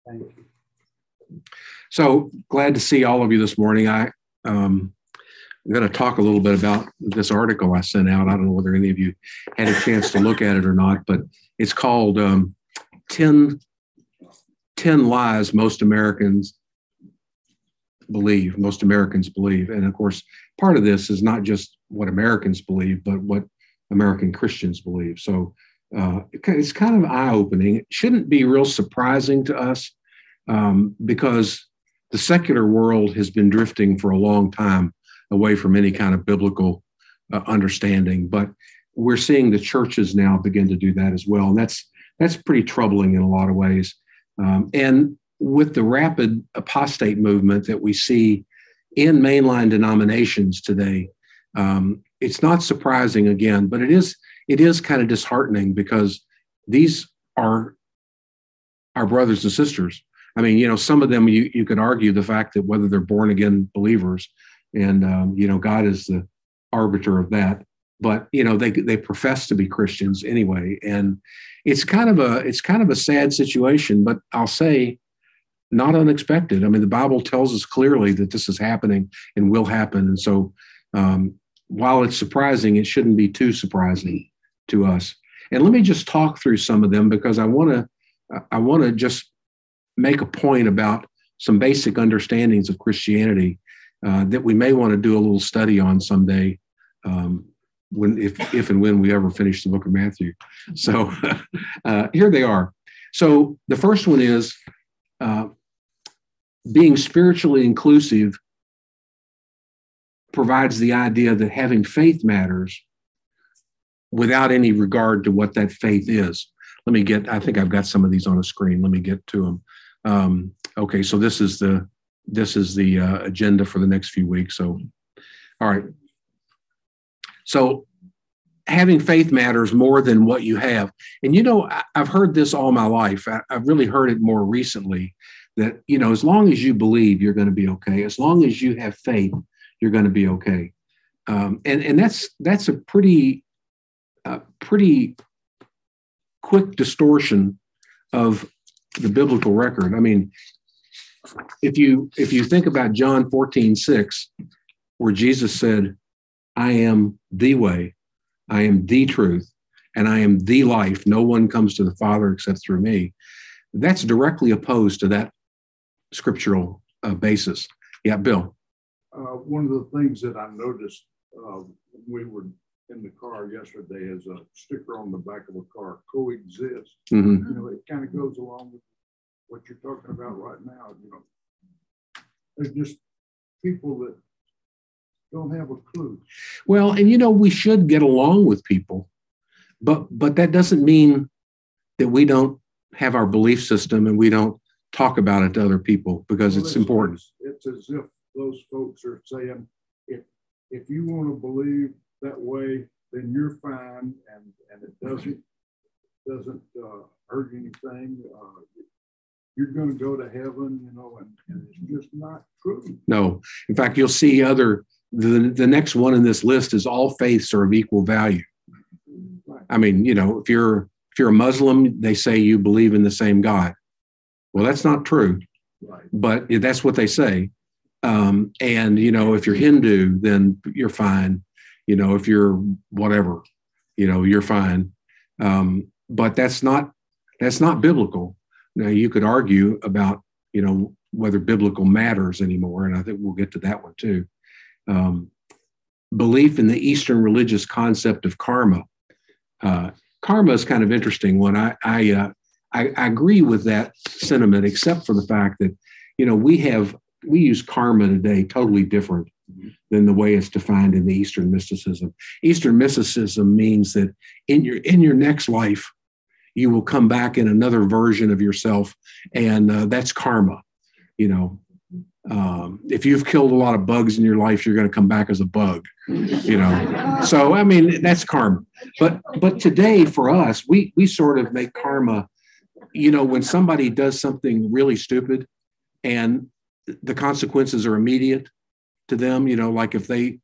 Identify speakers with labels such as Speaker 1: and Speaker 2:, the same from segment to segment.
Speaker 1: Thank you.
Speaker 2: So glad to see all of you this morning. I'm going to talk a little bit about this article I sent out. I don't know whether any of you had a chance to look at it or not, but it's called 10 Lies Most Americans Believe. And of course, part of this is not just what Americans believe, but what American Christians believe. So it's kind of eye-opening. It shouldn't be real surprising to us because the secular world has been drifting for a long time away from any kind of biblical understanding. But we're seeing the churches now begin to do that as well. And that's pretty troubling in a lot of ways. And with the rapid apostate movement that we see in mainline denominations today, it's not surprising again, but it is kind of disheartening because these are our brothers and sisters. I mean, some of them you could argue the fact that whether they're born again believers, and God is the arbiter of that. But they profess to be Christians anyway, and it's kind of a sad situation. But I'll say, not unexpected. I mean, the Bible tells us clearly that this is happening and will happen, and so while it's surprising, it shouldn't be too surprising to us. And let me just talk through some of them because I want to just make a point about some basic understandings of Christianity that we may want to do a little study on someday, if and when we ever finish the book of Matthew. So here they are. So the first one is being spiritually inclusive provides the idea that having faith matters without any regard to what that faith is. I think I've got some of these on a screen. Let me get to them. Okay, so this is the agenda for the next few weeks. So, all right. So having faith matters more than what you have. And, I've heard this all my life. I've really heard it more recently that, as long as you believe, you're going to be okay. As long as you have faith, you're going to be okay. And that's a pretty quick distortion of the biblical record. I mean, if you think about John 14:6, where Jesus said, I am the way, I am the truth, and I am the life. No one comes to the Father except through me. That's directly opposed to that scriptural basis. Yeah, Bill.
Speaker 3: One of the things that I noticed when we were in the car yesterday is a sticker on the back of a car, coexist.
Speaker 2: Mm-hmm.
Speaker 3: It kind of goes along with what you're talking about right now. There's just people that don't have a clue.
Speaker 2: Well, and we should get along with people, but that doesn't mean that we don't have our belief system and we don't talk about it to other people because it's important.
Speaker 3: It's as if those folks are saying, if you want to believe that way, then you're fine, and it doesn't hurt anything. You're going to go to heaven, and it's just not true.
Speaker 2: No. In fact, you'll see the next one in this list is all faiths are of equal value.
Speaker 3: Right.
Speaker 2: I mean, if you're a Muslim, they say you believe in the same God. Well, that's not true.
Speaker 3: Right.
Speaker 2: But that's what they say. And, if you're Hindu, then you're fine. If you're whatever, you're fine. But that's not biblical. Now, you could argue about, whether biblical matters anymore. And I think we'll get to that one too. Belief in the Eastern religious concept of karma. Karma is kind of interesting one. I agree with that sentiment, except for the fact that, we use karma today totally different than the way it's defined in the Eastern mysticism. Eastern mysticism means that in your next life, you will come back in another version of yourself, and that's karma. If you've killed a lot of bugs in your life, you're going to come back as a bug. So I mean that's karma. But today for us, we sort of make karma. When somebody does something really stupid, and the consequences are immediate to them, like if they,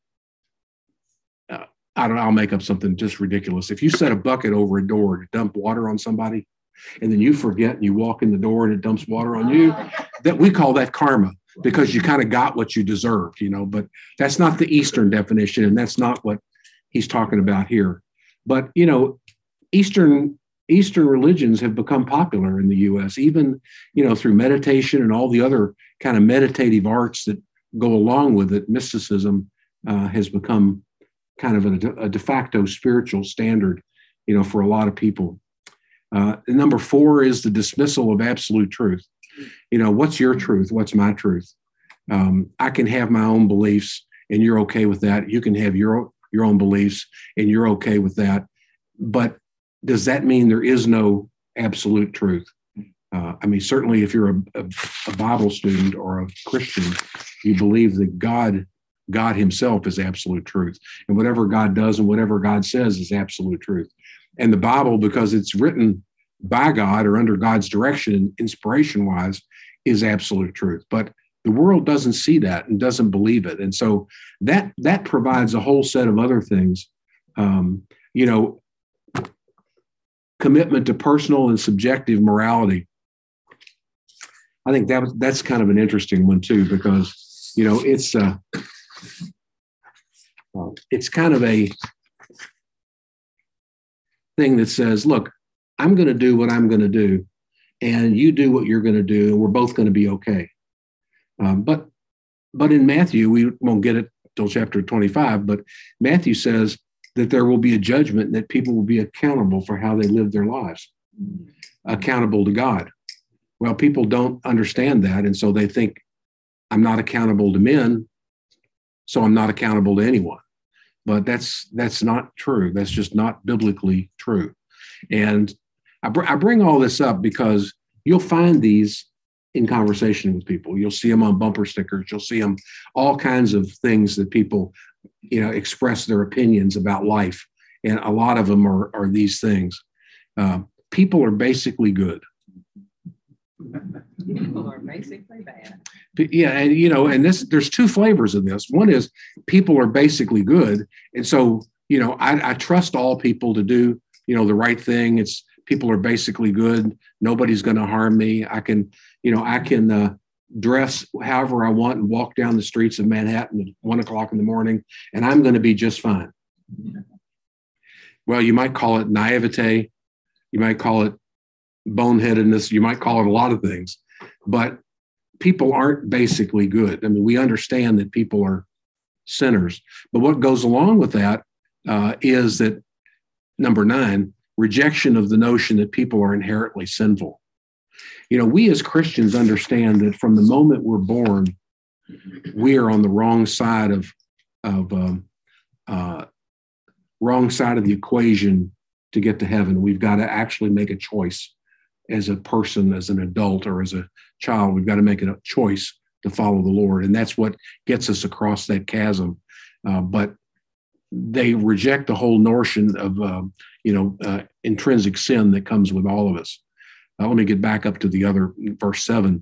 Speaker 2: I don't know, I'll make up something just ridiculous. If you set a bucket over a door to dump water on somebody, and then you forget and you walk in the door and it dumps water on you, that we call that karma, because you kind of got what you deserved, but that's not the Eastern definition, and that's not what he's talking about here. But, Eastern religions have become popular in the U.S., even, through meditation and all the other kind of meditative arts that go along with it. Mysticism has become kind of a de facto spiritual standard, for a lot of people. Number 4 is the dismissal of absolute truth. What's your truth? What's my truth? I can have my own beliefs and you're okay with that. You can have your own beliefs and you're okay with that. But does that mean there is no absolute truth? Certainly if you're a Bible student or a Christian, you believe that God himself is absolute truth. And whatever God does and whatever God says is absolute truth. And the Bible, because it's written by God or under God's direction, inspiration-wise, is absolute truth. But the world doesn't see that and doesn't believe it. And so that provides a whole set of other things. Commitment to personal and subjective morality. I think that's kind of an interesting one too, because, it's kind of a thing that says, look, I'm going to do what I'm going to do, and you do what you're going to do, and we're both going to be okay. But in Matthew, we won't get it till chapter 25, but Matthew says that there will be a judgment, and that people will be accountable for how they live their lives, accountable to God. Well, people don't understand that, and so they think, I'm not accountable to men, so I'm not accountable to anyone. But that's not true. That's just not biblically true. And I bring all this up because you'll find these in conversation with people. You'll see them on bumper stickers. You'll see them all kinds of things that people, express their opinions about life. And a lot of them are these things. People are basically good.
Speaker 1: People are basically bad.
Speaker 2: Yeah, and there's 2 flavors of this. One is people are basically good, and so I trust all people to do the right thing. It's people are basically good. Nobody's going to harm me. I can dress however I want and walk down the streets of Manhattan at 1 o'clock in the morning, and I'm going to be just fine. Well, you might call it naivete. You might call it boneheadedness. You might call it a lot of things, but people aren't basically good. We understand that people are sinners, but what goes along with that is that, number 9, rejection of the notion that people are inherently sinful. We as Christians understand that from the moment we're born, we are on the wrong side of the equation to get to heaven. We've got to actually make a choice as a person, as an adult, or as a child. We've got to make a choice to follow the Lord. And that's what gets us across that chasm. But they reject the whole notion of, intrinsic sin that comes with all of us. Let me get back up to the other verse 7.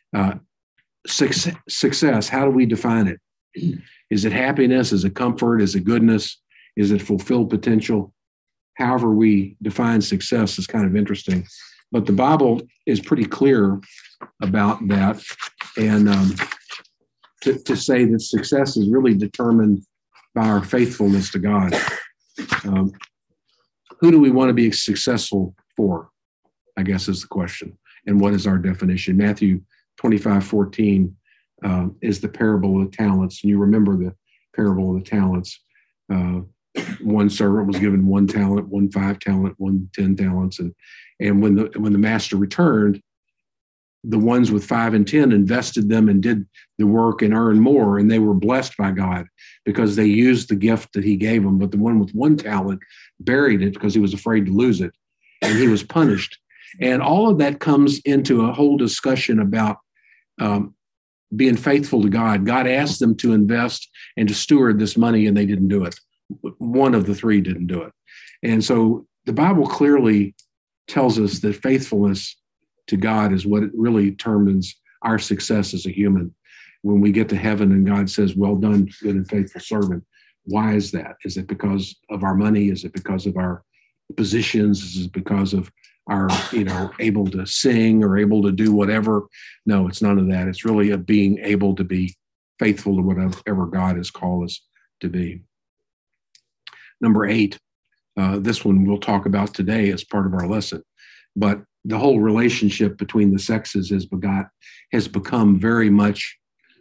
Speaker 2: Success, how do we define it? Is it happiness? Is it comfort? Is it goodness? Is it fulfilled potential? However we define success is kind of interesting. But the Bible is pretty clear about that. And to say that success is really determined by our faithfulness to God. Who do we want to be successful for, I guess is the question. And what is our definition? Matthew 25:14 is the parable of the talents. And you remember the parable of the talents. One servant was given 1 talent, 1 5 talent, 1 10 talents. And when the master returned, the ones with 5 and 10 invested them and did the work and earned more. And they were blessed by God because they used the gift that he gave them. But the one with 1 talent buried it because he was afraid to lose it. And he was punished. And all of that comes into a whole discussion about being faithful to God. God asked them to invest and to steward this money, and they didn't do it. One of the 3 didn't do it. And so the Bible clearly tells us that faithfulness to God is what it really determines our success as a human. When we get to heaven and God says, well done, good and faithful servant. Why is that? Is it because of our money? Is it because of our positions? Is it because of are, able to sing or able to do whatever. No, it's none of that. It's really a being able to be faithful to whatever God has called us to be. Number 8, this one we'll talk about today as part of our lesson, but the whole relationship between the sexes has become very much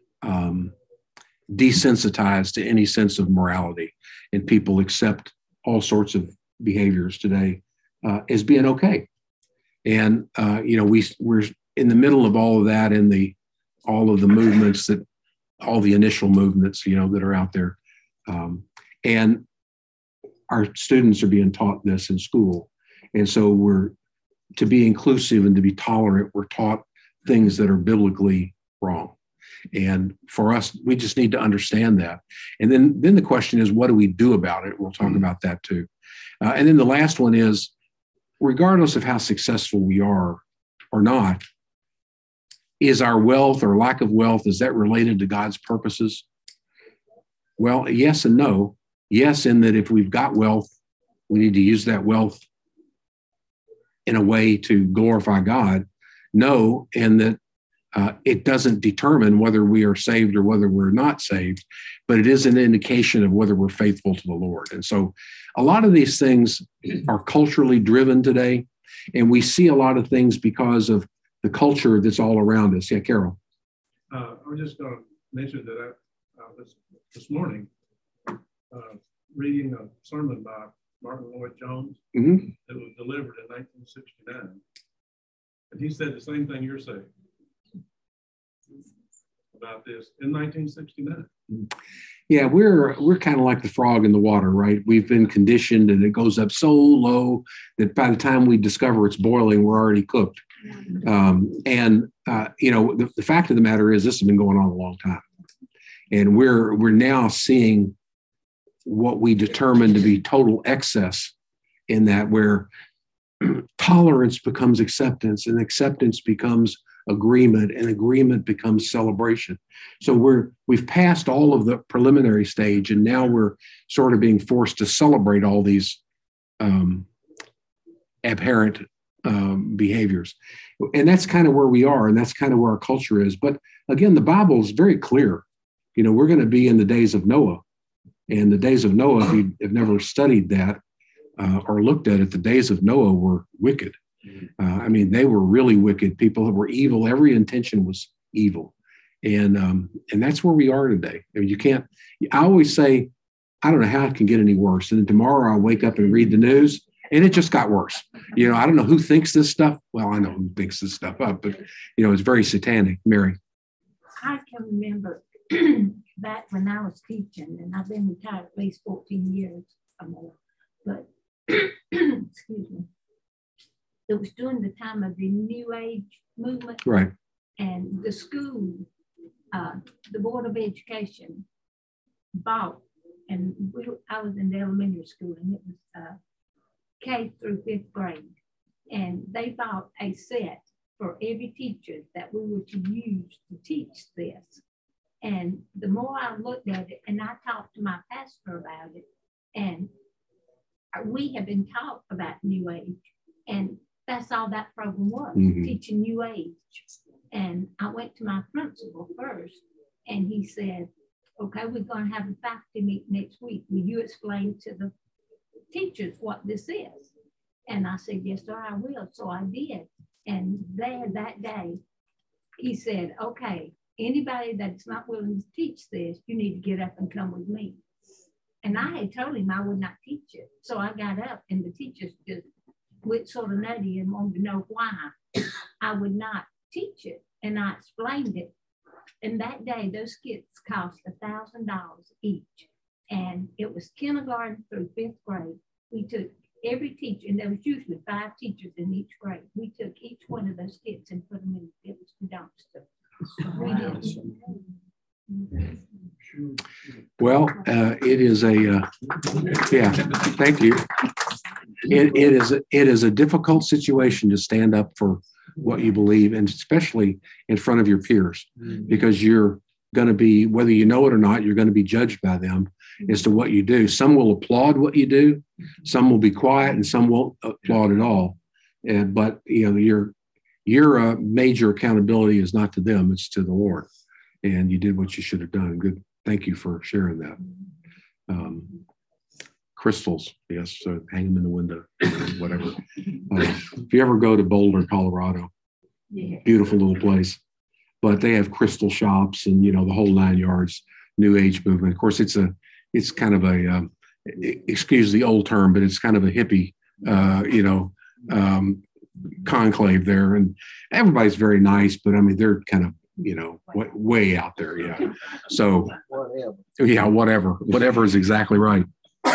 Speaker 2: desensitized to any sense of morality, and people accept all sorts of behaviors today as being okay. And we're in the middle of all of that, in all of the movements all the initial movements that are out there, and our students are being taught this in school, and so we're to be inclusive and to be tolerant. We're taught things that are biblically wrong. And for us, we just need to understand that. And then the question is, what do we do about it? We'll talk about that too. And then the last one is, regardless of how successful we are or not, is our wealth or lack of wealth, is that related to God's purposes? Well, yes and no. Yes, in that if we've got wealth, we need to use that wealth in a way to glorify God. No, in that it doesn't determine whether we are saved or whether we're not saved, but it is an indication of whether we're faithful to the Lord. And so a lot of these things are culturally driven today, and we see a lot of things because of the culture that's all around us. Yeah, Carol.
Speaker 4: I was just going to mention that this morning, reading a sermon by Martin Lloyd-Jones that was delivered in 1969. And he said the same thing you're saying about this in 1969.
Speaker 2: Yeah, we're kind of like the frog in the water, right? We've been conditioned, and it goes up so low that by the time we discover it's boiling, we're already cooked. The fact of the matter is, this has been going on a long time, and we're now seeing what we determine to be total excess in that, where tolerance becomes acceptance, and acceptance becomes agreement, and agreement becomes celebration. So we've passed all of the preliminary stage, and now we're sort of being forced to celebrate all these abhorrent behaviors. And that's kind of where we are, and that's kind of where our culture is. But again, the Bible is very clear. We're going to be in the days of Noah. And the days of Noah, if you have never studied that or looked at it, the days of Noah were wicked. They were really wicked. People that were evil. Every intention was evil. And that's where we are today. I always say, I don't know how it can get any worse. And then tomorrow I'll wake up and read the news, and it just got worse. I don't know who thinks this stuff. Well, I know who thinks this stuff up, but, it's very satanic. Mary.
Speaker 5: I can remember back when I was teaching, and I've been retired at least 14 years or more, but excuse me, it was during the time of the New Age movement.
Speaker 2: Right.
Speaker 5: And the school, the Board of Education bought, and I was in the elementary school, and it was K through 5th grade. And they bought a set for every teacher that we were to use to teach this. And the more I looked at it, and I talked to my pastor about it, and we have been taught about New Age, and that's all that program was, teaching New Age. And I went to my principal first, and he said, okay, we're going to have a faculty meet next week. Will you explain to the teachers what this is? And I said, yes, sir, I will. So I did. And there that day, he said, okay, anybody that's not willing to teach this, you need to get up and come with me. And I had told him I would not teach it. So I got up, and the teachers just went sort of nutty and wanted to know why I would not teach it. And I explained it. And that day, those kits cost $1,000 each. And it was kindergarten through 5th grade. We took every teacher, and there was usually 5 teachers in each grade. We took each one of those kits and put them in the dumpster.
Speaker 2: Well, it is thank you. It is a difficult situation to stand up for what you believe, and especially in front of your peers, because you're going to be, whether you know it or not, you're going to be judged by them as to what you do. Some will applaud what you do, some will be quiet, and some won't applaud at all. But your major accountability is not to them; it's to the Lord. And you did what you should have done. Good. Thank you for sharing that. Crystals, yes, so hang them in the window, whatever. If you ever go to Boulder, Colorado, beautiful little place, but they have crystal shops and the whole 9 yards. New Age movement. Of course, it's kind of a excuse the old term, but it's kind of a hippie, conclave there, and everybody's very nice, but I mean they're kind of way out there, yeah. So yeah, whatever is exactly right.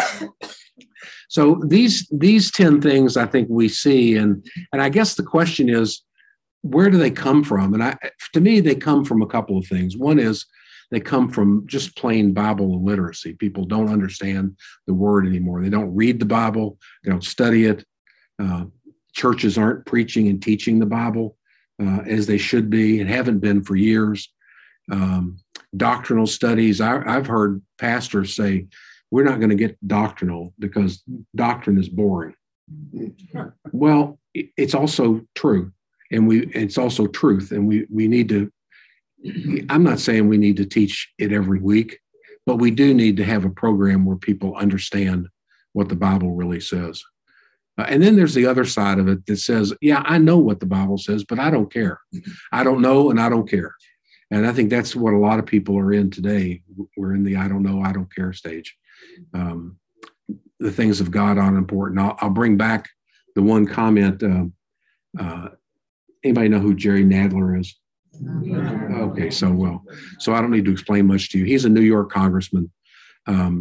Speaker 2: So these 10 things I think we see, and I guess the question is, where do they come from? And to me, they come from a couple of things. One is they come from just plain Bible illiteracy. People don't understand the word anymore. They don't read the Bible. They don't study it. Churches aren't preaching and teaching the Bible as they should be and haven't been for years. Doctrinal studies. I've heard pastors say, we're not going to get doctrinal because doctrine is boring. Well, it's also true. And it's also truth. And we need to, I'm not saying we need to teach it every week, but we do need to have a program where people understand what the Bible really says. And then there's the other side of it that says, yeah, I know what the Bible says, but I don't care. I don't know and I don't care. And I think that's what a lot of people are in today. We're in the I don't know, I don't care stage. The things of God aren't important. I'll bring back the one comment. Anybody know who Jerry Nadler is? Okay, so I don't need to explain much to you. He's a New York congressman, a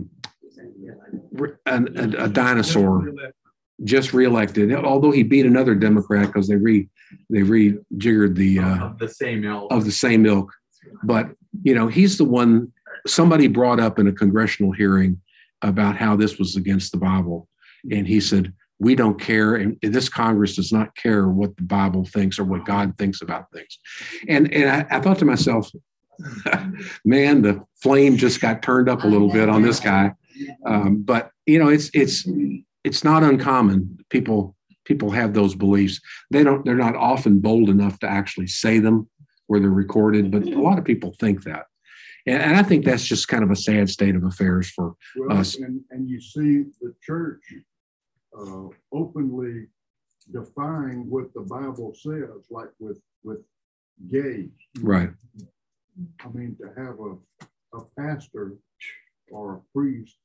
Speaker 2: dinosaur, just reelected. Although he beat another Democrat because they rejiggered of the same ilk. But he's the one. Somebody brought up in a congressional hearing about how this was against the Bible, and he said, we don't care, and this Congress does not care what the Bible thinks or what God thinks about things. And I thought to myself, man, the flame just got turned up a little bit on this guy. But it's not uncommon. People have those beliefs. They're not often bold enough to actually say them where they're recorded, but a lot of people think that. And I think that's just kind of a sad state of affairs for us.
Speaker 3: And you see the church openly defying what the Bible says, like with gays.
Speaker 2: Right.
Speaker 3: I mean, to have a pastor or a priest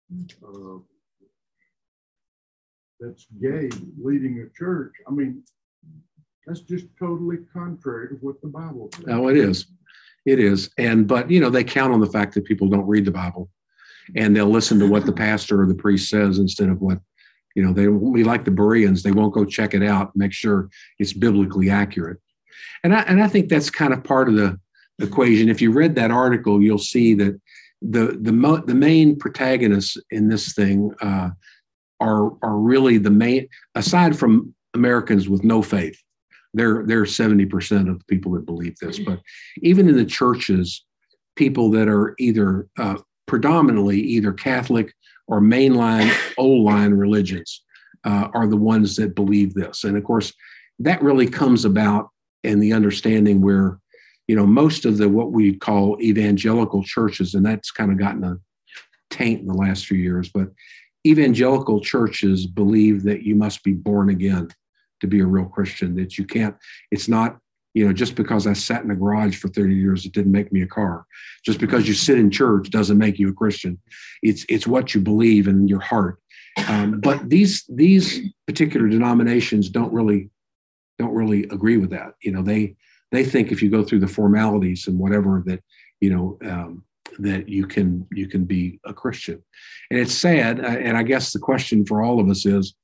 Speaker 3: that's gay leading a church, I mean, that's just totally contrary to what the Bible says.
Speaker 2: Oh, it is. It is. But they count on the fact that people don't read the Bible, and they'll listen to what the pastor or the priest says instead of what, they won't be like the Bereans. They won't go check it out, make sure it's biblically accurate. And I think that's kind of part of the equation. If you read that article, you'll see that the main protagonists in this thing are really the main, aside from Americans with no faith. They're 70% of the people that believe this. But even in the churches, people that are either predominantly either Catholic or mainline, old line religions are the ones that believe this. And of course, that really comes about in the understanding where, most of what we call evangelical churches, and that's kind of gotten a taint in the last few years, but evangelical churches believe that you must be born again to be a real Christian, that you can't, it's not, just because I sat in a garage for 30 years, it didn't make me a car. Just because you sit in church doesn't make you a Christian. It's what you believe in your heart. But these particular denominations don't really agree with that. They think if you go through the formalities and whatever that, that you can be a Christian. And it's sad. And I guess the question for all of us is,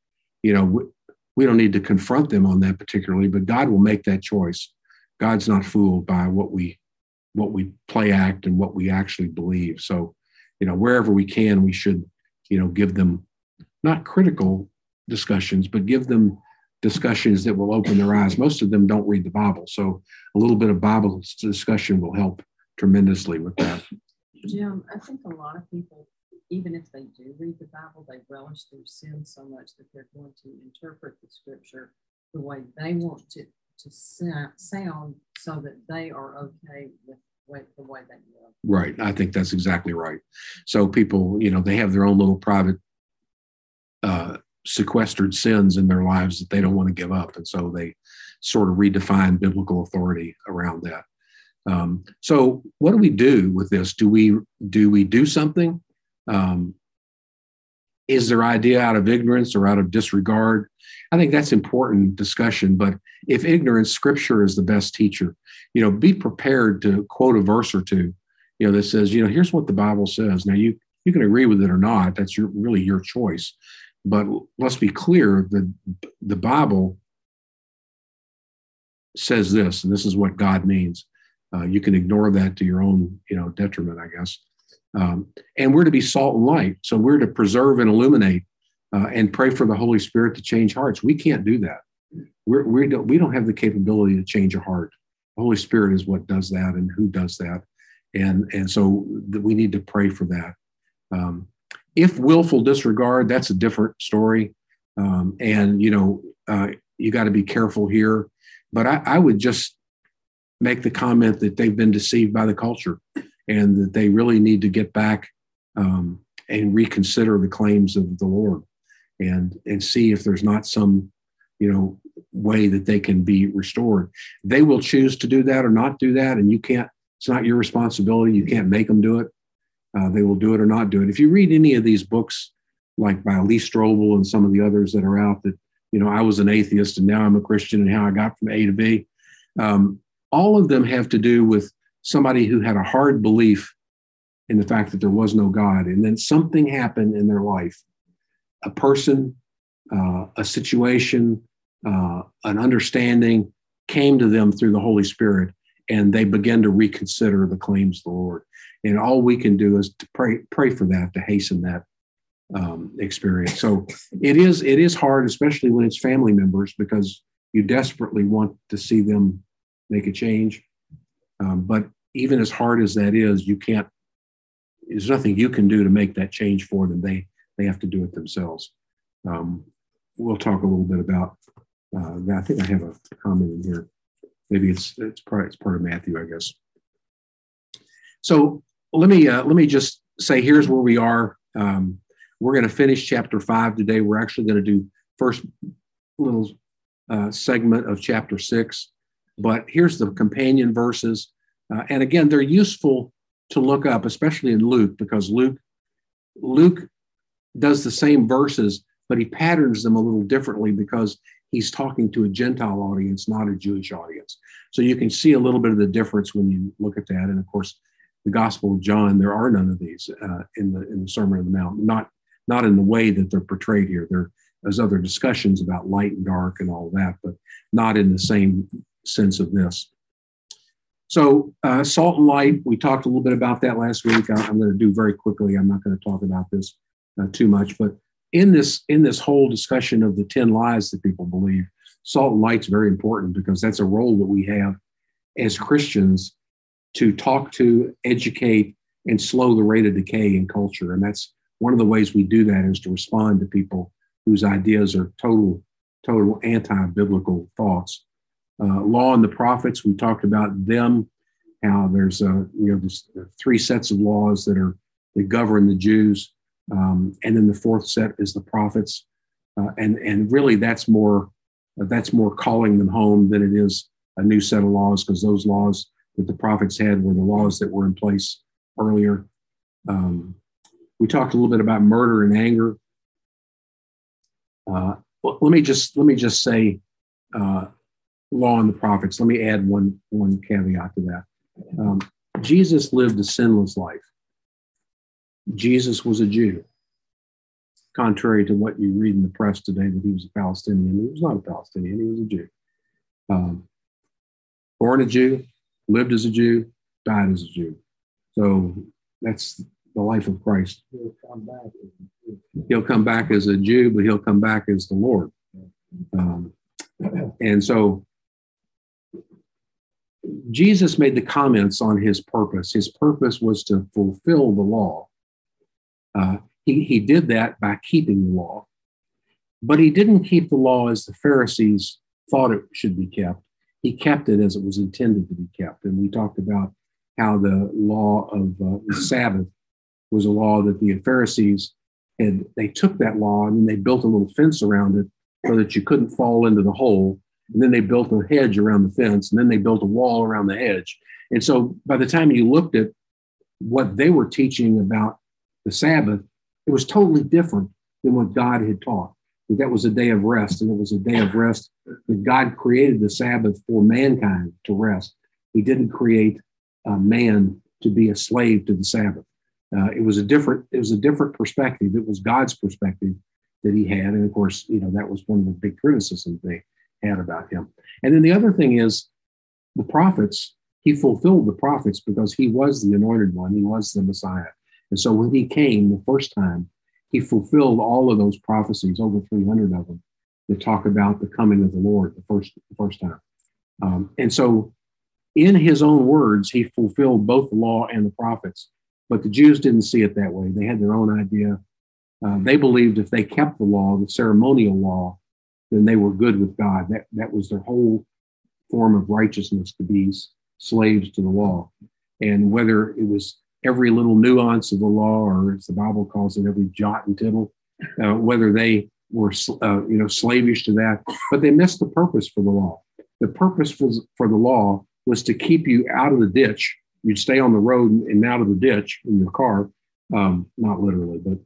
Speaker 2: we don't need to confront them on that particularly, but God will make that choice. God's not fooled by what we play act and what we actually believe. So, wherever we can, we should, give them not critical discussions, but give them discussions that will open their eyes. Most of them don't read the Bible. So a little bit of Bible discussion will help tremendously with that.
Speaker 1: Jim, I think a lot of people, even if they do read the Bible, they relish their sin so much that they're going to interpret the scripture the way they want to sound so that they are okay with the way they live.
Speaker 2: Right. I think that's exactly right. So people, they have their own little private sequestered sins in their lives that they don't want to give up. And so they sort of redefine biblical authority around that. So what do we do with this? Do we do something? Is their idea out of ignorance or out of disregard? I think that's important discussion. But if ignorance, Scripture is the best teacher. Be prepared to quote a verse or two, that says, here's what the Bible says. Now you can agree with it or not. That's really your choice. But let's be clear, the Bible says this, and this is what God means. You can ignore that to your own, detriment, I guess. And we're to be salt and light. So we're to preserve and illuminate and pray for the Holy Spirit to change hearts. We can't do that. We don't have the capability to change a heart. The Holy Spirit is what does that and who does that. And so we need to pray for that. If willful disregard, that's a different story. You got to be careful here. But I would just make the comment that they've been deceived by the culture and that they really need to get back and reconsider the claims of the Lord and see if there's not some, way that they can be restored. They will choose to do that or not do that. And it's not your responsibility. You can't make them do it. They will do it or not do it. If you read any of these books, like by Lee Strobel and some of the others that are out that, I was an atheist and now I'm a Christian and how I got from A to B. All of them have to do with somebody who had a hard belief in the fact that there was no God. And then something happened in their life. A person, a situation, an understanding came to them through the Holy Spirit, and they began to reconsider the claims of the Lord. And all we can do is to pray for that, to hasten that experience. So it is hard, especially when it's family members, because you desperately want to see them make a change. But even as hard as that is, there's nothing you can do to make that change for them. They have to do it themselves. We'll talk a little bit about that. I think I have a comment in here. Maybe it's part of Matthew, I guess. So let me just say, here's where we are. We're going to finish chapter 5 today. We're actually going to do first little segment of chapter 6. But here's the companion verses. And again, they're useful to look up, especially in Luke, because Luke does the same verses, but he patterns them a little differently because he's talking to a Gentile audience, not a Jewish audience. So you can see a little bit of the difference when you look at that. And of course, the Gospel of John, there are none of these in the Sermon on the Mount, not in the way that they're portrayed here. There's other discussions about light and dark and all that, but not in the same sense of this. So salt and light, we talked a little bit about that last week. I'm going to do very quickly. I'm not going to talk about this too much, but in this whole discussion of the 10 lies that people believe, salt and light's very important because that's a role that we have as Christians to talk to, educate, and slow the rate of decay in culture. And that's one of the ways we do that is to respond to people whose ideas are total anti-biblical thoughts. Law and the prophets, we talked about them, how there's there's 3 sets of laws that govern the Jews. And then the 4th set is the prophets. And really that's more calling them home than it is a new set of laws, because those laws that the prophets had were the laws that were in place earlier. We talked a little bit about murder and anger. Let me just say, law and the prophets. Let me add one caveat to that. Jesus lived a sinless life. Jesus was a Jew, contrary to what you read in the press today that he was a Palestinian. He was not a Palestinian. He was a Jew. Born a Jew, lived as a Jew, died as a Jew. So that's the life of Christ. He'll come back as a Jew, but he'll come back as the Lord. And so Jesus made the comments on his purpose. His purpose was to fulfill the law. He did that by keeping the law, but he didn't keep the law as the Pharisees thought it should be kept. He kept it as it was intended to be kept. And we talked about how the law of the Sabbath was a law that the Pharisees had. They took that law and then they built a little fence around it so that you couldn't fall into the hole. And then they built a hedge around the fence, and then they built a wall around the hedge. And so by the time you looked at what they were teaching about the Sabbath, it was totally different than what God had taught. That was a day of rest, and it was a day of rest that God created the Sabbath for mankind to rest. He didn't create man to be a slave to the Sabbath. It was a different perspective. It was God's perspective that he had, and of course, that was one of the big criticisms they had about him. And then the other thing is the prophets. He fulfilled the prophets because he was the anointed one. He was the Messiah, and so when he came the first time, he fulfilled all of those prophecies, over 300 of them, that talk about the coming of the Lord the first time. And so in his own words, he fulfilled both the law and the prophets. But the Jews didn't see it that way. They had their own idea. They believed if they kept the law, the ceremonial law, then they were good with God. That was their whole form of righteousness, to be slaves to the law. And whether it was every little nuance of the law, or as the Bible calls it, every jot and tittle, whether they were, slavish to that, but they missed the purpose for the law. The purpose for the law was to keep you out of the ditch. You'd stay on the road and out of the ditch in your car, not literally, but,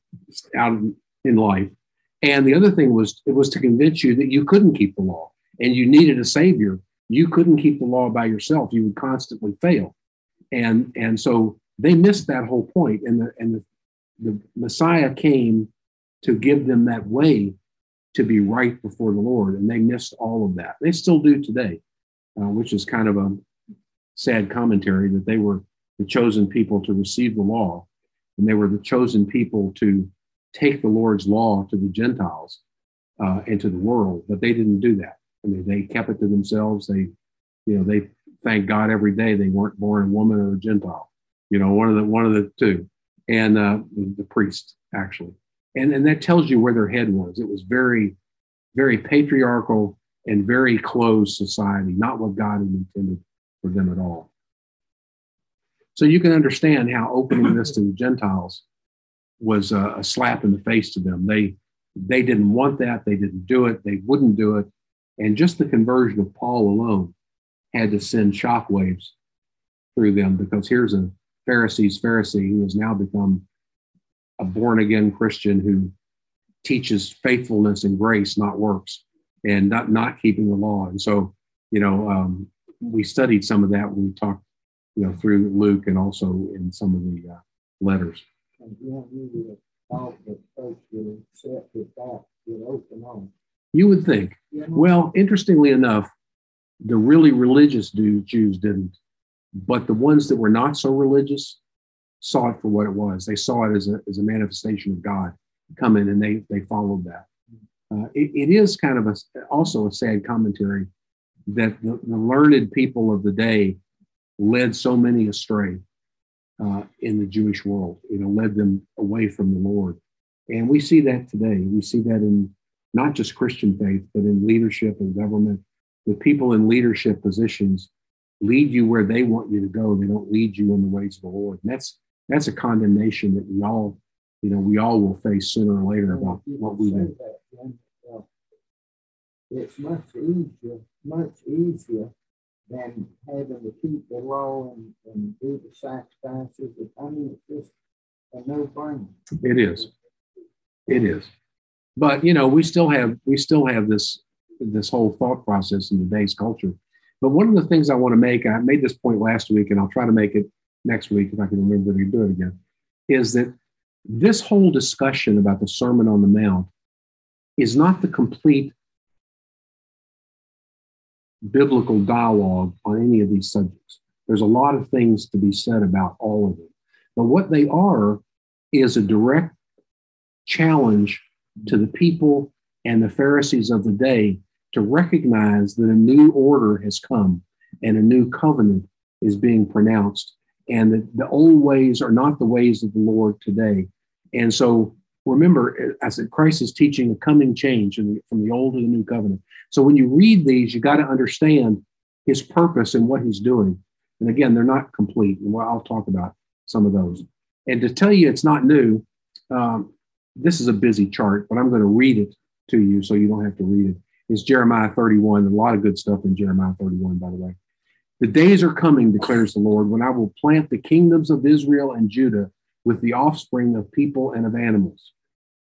Speaker 2: out in life. And the other thing was, it was to convince you that you couldn't keep the law and you needed a savior. You couldn't keep the law by yourself. You would constantly fail. And so they missed that whole point. And the Messiah came to give them that way to be right before the Lord. And they missed all of that. They still do today, which is kind of a sad commentary that they were the chosen people to receive the law. And they were the chosen people to take the Lord's law to the Gentiles and to the world. But they didn't do that. I mean, they kept it to themselves. They thank God every day they weren't born a woman or a Gentile. One of the two, and the priest actually, and that tells you where their head was. It was very, very patriarchal and very closed society, not what God had intended for them at all. So you can understand how opening this to the Gentiles was a slap in the face to them. They didn't want that. They didn't do it. They wouldn't do it. And just the conversion of Paul alone had to send shockwaves through them, because here's a Pharisee's Pharisee who has now become a born-again Christian who teaches faithfulness and grace, not works, and not keeping the law. And so, we studied some of that when we talked, through Luke and also in some of the letters. You would think. Well, interestingly enough, the really religious Jews didn't, but the ones that were not so religious saw it for what it was. They saw it as a manifestation of God coming, and they followed that. It is kind of also a sad commentary that the learned people of the day led so many astray in the Jewish world, led them away from the Lord. And we see that today. We see that in not just Christian faith, but in leadership and government. The people in leadership positions lead you where they want you to go. They don't lead you in the ways of the Lord. And that's a condemnation that we all will face sooner or later about what we do.
Speaker 6: It's much easier than having to keep the law and do the sacrifices. I mean, it's just a no-brainer.
Speaker 2: It is. But we still have this whole thought process in today's culture. But one of the things I want to make, I made this point last week, and I'll try to make it next week if I can remember to do it again, is that this whole discussion about the Sermon on the Mount is not the complete biblical dialogue on any of these subjects. There's a lot of things to be said about all of them. But what they are is a direct challenge to the people and the Pharisees of the day to recognize that a new order has come and a new covenant is being pronounced, and that the old ways are not the ways of the Lord today. And so remember, I said, Christ is teaching a coming change from the old to the new covenant. So when you read these, you got to understand his purpose and what he's doing. And again, they're not complete. And I'll talk about some of those. And to tell you it's not new, this is a busy chart, but I'm going to read it to you so you don't have to read it. It's Jeremiah 31. A lot of good stuff in Jeremiah 31, by the way. The days are coming, declares the Lord, when I will plant the kingdoms of Israel and Judah with the offspring of people and of animals.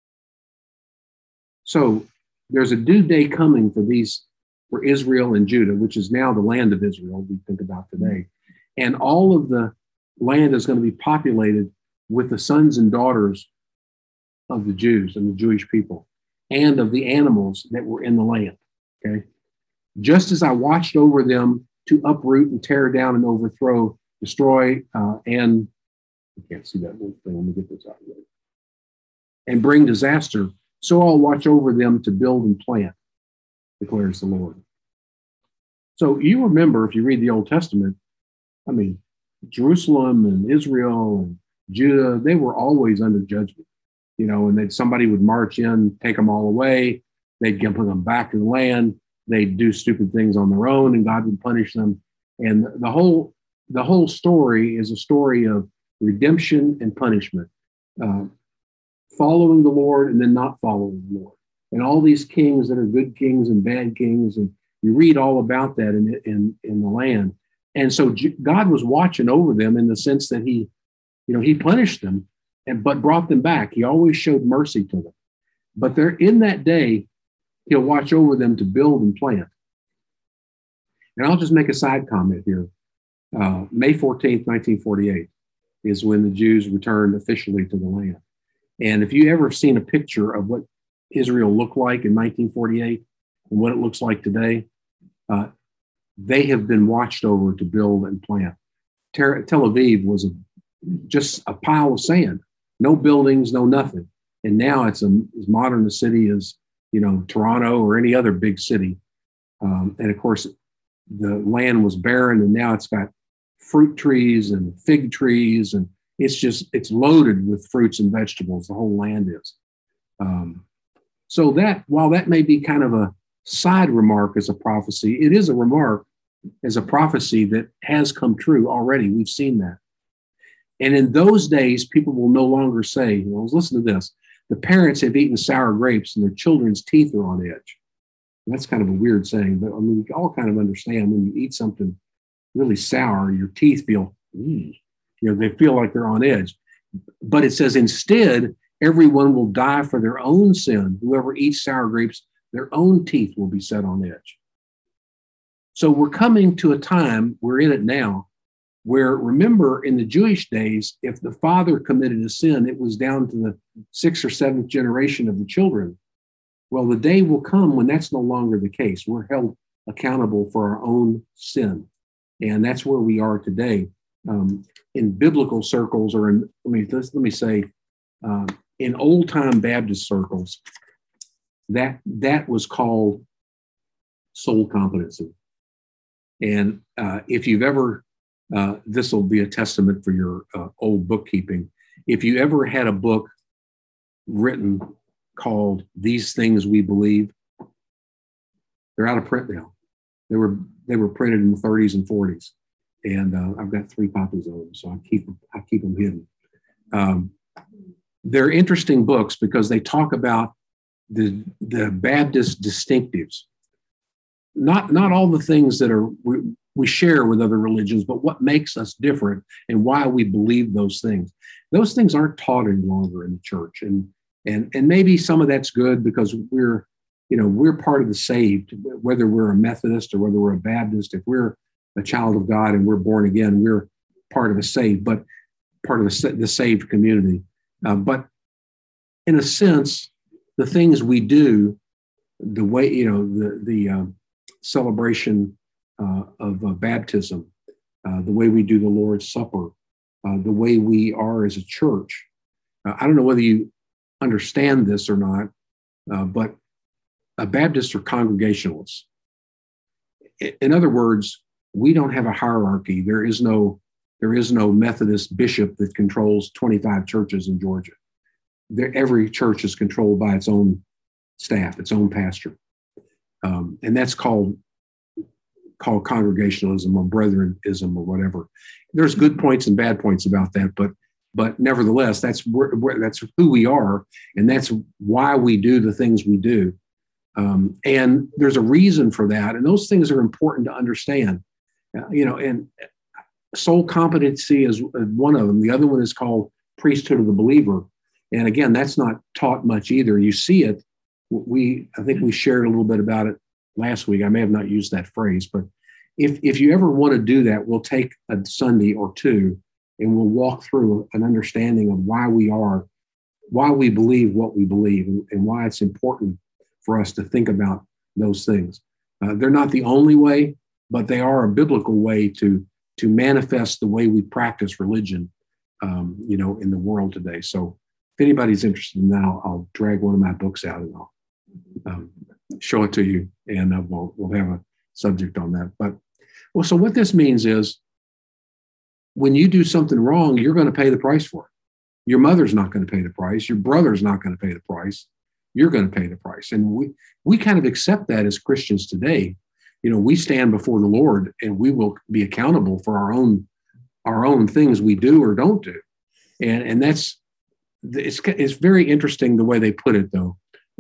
Speaker 2: So there's a due day coming for Israel and Judah, which is now the land of Israel, we think about today. And all of the land is going to be populated with the sons and daughters of the Jews and the Jewish people and of the animals that were in the land. Okay. Just as I watched over them to uproot and tear down and overthrow, destroy, and I can't see that little thing. Let me get this out of the way. And bring disaster, so I'll watch over them to build and plant, declares the Lord. So you remember, if you read the Old Testament, I mean, Jerusalem and Israel and Judah, they were always under judgment, you know, and then somebody would march in, take them all away. They'd put them back in the land. They'd do stupid things on their own, and God would punish them. And the whole story is a story of redemption and punishment, following the Lord and then not following the Lord. And all these kings that are good kings and bad kings, and you read all about that in the land. And so God was watching over them in the sense that he punished them, but brought them back. He always showed mercy to them. But they're in that day, he'll watch over them to build and plant. And I'll just make a side comment here. May 14th, 1948 is when the Jews returned officially to the land. And if you ever have seen a picture of what Israel looked like in 1948 and what it looks like today, they have been watched over to build and plant. Tel Aviv was just a pile of sand, no buildings, no nothing. And now it's as modern a city as, you know, Toronto or any other big city. And of course, the land was barren, and now it's got fruit trees and fig trees, and it's loaded with fruits and vegetables. The whole land is. So that, while that may be kind of a side remark as a prophecy, it is a remark as a prophecy that has come true already. We've seen that. And in those days, people will no longer say, well, listen to this. The parents have eaten sour grapes and their children's teeth are on edge. And that's kind of a weird saying, but I mean, we all kind of understand when you eat something really sour, your teeth feel, they feel like they're on edge. But it says, instead, everyone will die for their own sin. Whoever eats sour grapes, their own teeth will be set on edge. So we're coming to a time, we're in it now, where, remember, in the Jewish days, if the father committed a sin, it was down to the 6th or 7th generation of the children. Well, the day will come when that's no longer the case. We're held accountable for our own sin. And that's where we are today. In biblical circles, or let me say, in old-time Baptist circles, that was called soul competency. And if you've ever, this will be a testament for your old bookkeeping. If you ever had a book written called These Things We Believe, they're out of print now. They were printed in the 30s and 40s, and I've got 3 copies of them, so I keep them hidden. They're interesting books because they talk about the Baptist distinctives. Not all the things that we share with other religions, but what makes us different and why we believe those things. Those things aren't taught any longer in the church, and maybe some of that's good because we're part of the saved, whether we're a Methodist or whether we're a Baptist. If we're a child of God and we're born again, we're part of the saved, but part of the saved community. But in a sense, the things we do, the way, the celebration of baptism, the way we do the Lord's Supper, the way we are as a church. I don't know whether you understand this or not, but Baptists are congregationalists. In other words, we don't have a hierarchy. There is no Methodist bishop that controls 25 churches in Georgia. every church is controlled by its own staff, its own pastor. And that's called congregationalism or brethrenism or whatever. There's good points and bad points about that, but nevertheless, that's who we are, and that's why we do the things we do. And there's a reason for that, and those things are important to understand. And soul competency is one of them. The other one is called priesthood of the believer, and again, that's not taught much either. You see it. I think we shared a little bit about it last week. I may have not used that phrase, but if you ever want to do that, we'll take a Sunday or two and we'll walk through an understanding of why we believe what we believe, and why it's important for us to think about those things. They're not the only way, but they are a biblical way to manifest the way we practice religion, in the world today. So if anybody's interested in that, I'll drag one of my books out and I'll show it to you, and we'll have a subject on that. So what this means is, when you do something wrong, you're going to pay the price for it. Your mother's not going to pay the price. Your brother's not going to pay the price. You're going to pay the price. And we kind of accept that as Christians today. We stand before the Lord, and we will be accountable for our own things we do or don't do. And it's very interesting the way they put it, though.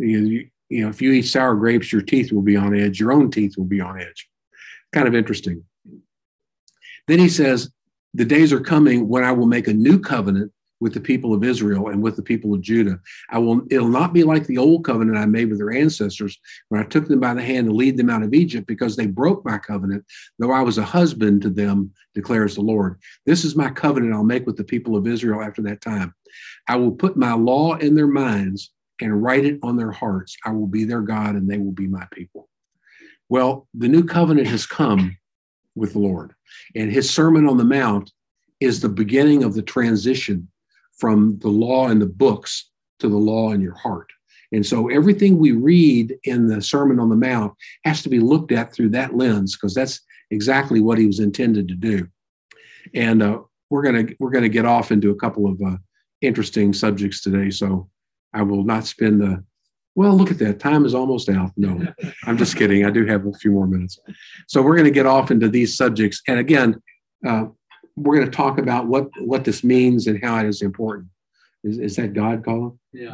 Speaker 2: If you eat sour grapes, your teeth will be on edge. Your own teeth will be on edge. Kind of interesting. Then he says, the days are coming when I will make a new covenant with the people of Israel and with the people of Judah. It'll not be like the old covenant I made with their ancestors when I took them by the hand to lead them out of Egypt, because they broke my covenant, though I was a husband to them, declares the Lord. This is my covenant I'll make with the people of Israel after that time. I will put my law in their minds and write it on their hearts. I will be their God, and they will be my people. Well, the new covenant has come with the Lord, and his Sermon on the Mount is the beginning of the transition from the law in the books to the law in your heart. And so everything we read in the Sermon on the Mount has to be looked at through that lens, because that's exactly what he was intended to do. And we're gonna get off into a couple of interesting subjects today. So I will not spend look at that. Time is almost out. No, I'm just kidding. I do have a few more minutes. So we're going to get off into these subjects. And again, we're going to talk about what this means and how it is important. Is that God, Colin?
Speaker 1: Yeah.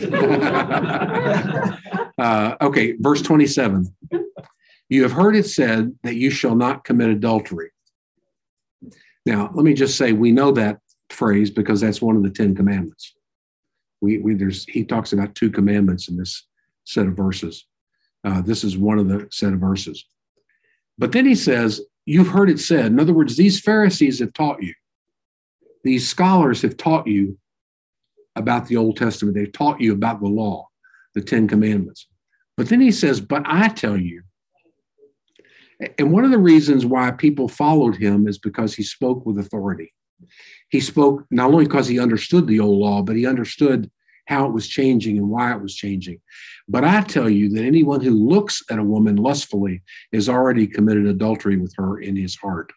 Speaker 2: Okay, verse 27. You have heard it said that you shall not commit adultery. Now, let me just say, we know that phrase because that's one of the 10 commandments. He talks about 2 commandments in this set of verses. This is one of the set of verses. But then he says, you've heard it said. In other words, these Pharisees have taught you. These scholars have taught you about the Old Testament. They've taught you about the law, the 10 commandments. But then he says, but I tell you. And one of the reasons why people followed him is because he spoke with authority. He spoke not only because he understood the old law, but he understood how it was changing and why it was changing. But I tell you that anyone who looks at a woman lustfully has already committed adultery with her in his heart.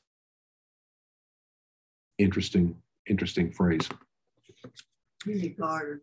Speaker 2: Interesting phrase.
Speaker 1: Jimmy Carter.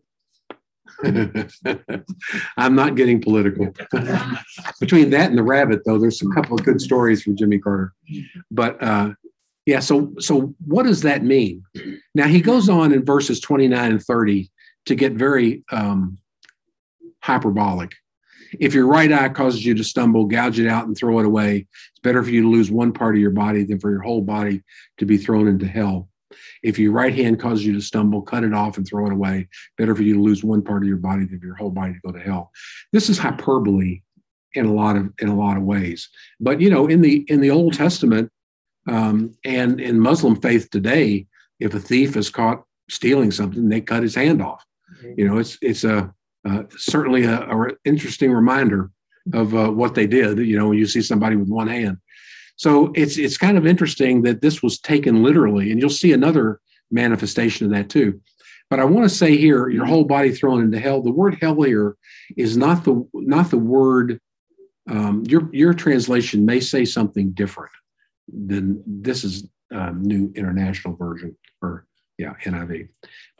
Speaker 2: I'm not getting political. Between that and the rabbit, though, there's a couple of good stories from Jimmy Carter. But so what does that mean? Now, he goes on in verses 29 and 30 to get very hyperbolic. If your right eye causes you to stumble, gouge it out and throw it away. It's better for you to lose one part of your body than for your whole body to be thrown into hell. If your right hand causes you to stumble, cut it off and throw it away. Better for you to lose one part of your body than for your whole body to go to hell. This is hyperbole in a lot of ways. But in the Old Testament and in Muslim faith today, if a thief is caught stealing something, they cut his hand off. It's certainly a interesting reminder of what they did. When you see somebody with one hand. So it's kind of interesting that this was taken literally, and you'll see another manifestation of that too. But I want to say here, your whole body thrown into hell. The word hell here is not the word. Your translation may say something different than this is New International Version or NIV. But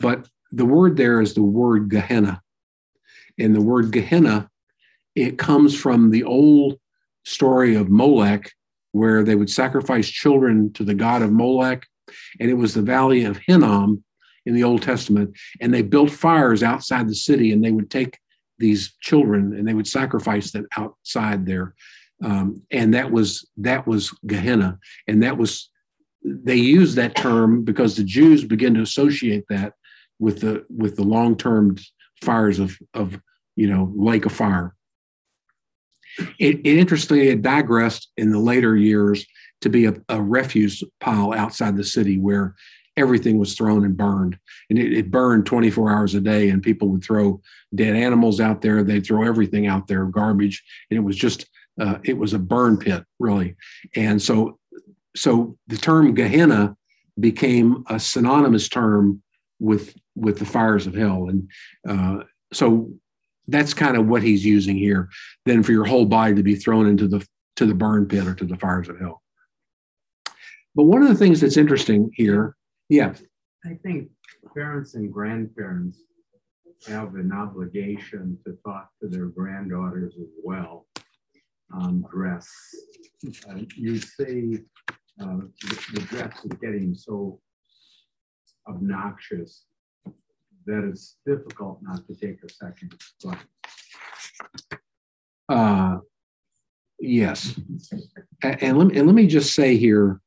Speaker 2: the word there is the word Gehenna. And the word Gehenna, it comes from the old story of Molech, where they would sacrifice children to the god of Molech. And it was the valley of Hinnom in the Old Testament. And they built fires outside the city, and they would take these children and they would sacrifice them outside there. And that was Gehenna. And they used that term because the Jews began to associate that with the long-term fires of lake of fire. It interestingly, it digressed in the later years to be a refuse pile outside the city where everything was thrown and burned. And it burned 24 hours a day, and people would throw dead animals out there. They'd throw everything out there, garbage. And it was just, it was a burn pit, really. And so the term Gehenna became a synonymous term with the fires of hell. And so that's kind of what he's using here. Then for your whole body to be thrown into the burn pit or to the fires of hell. But one of the things that's interesting here, yeah.
Speaker 7: I think parents and grandparents have an obligation to talk to their granddaughters as well on dress. You see the dress is getting so obnoxious that it's difficult not to take a second glance.
Speaker 2: Yes. And let me just say here,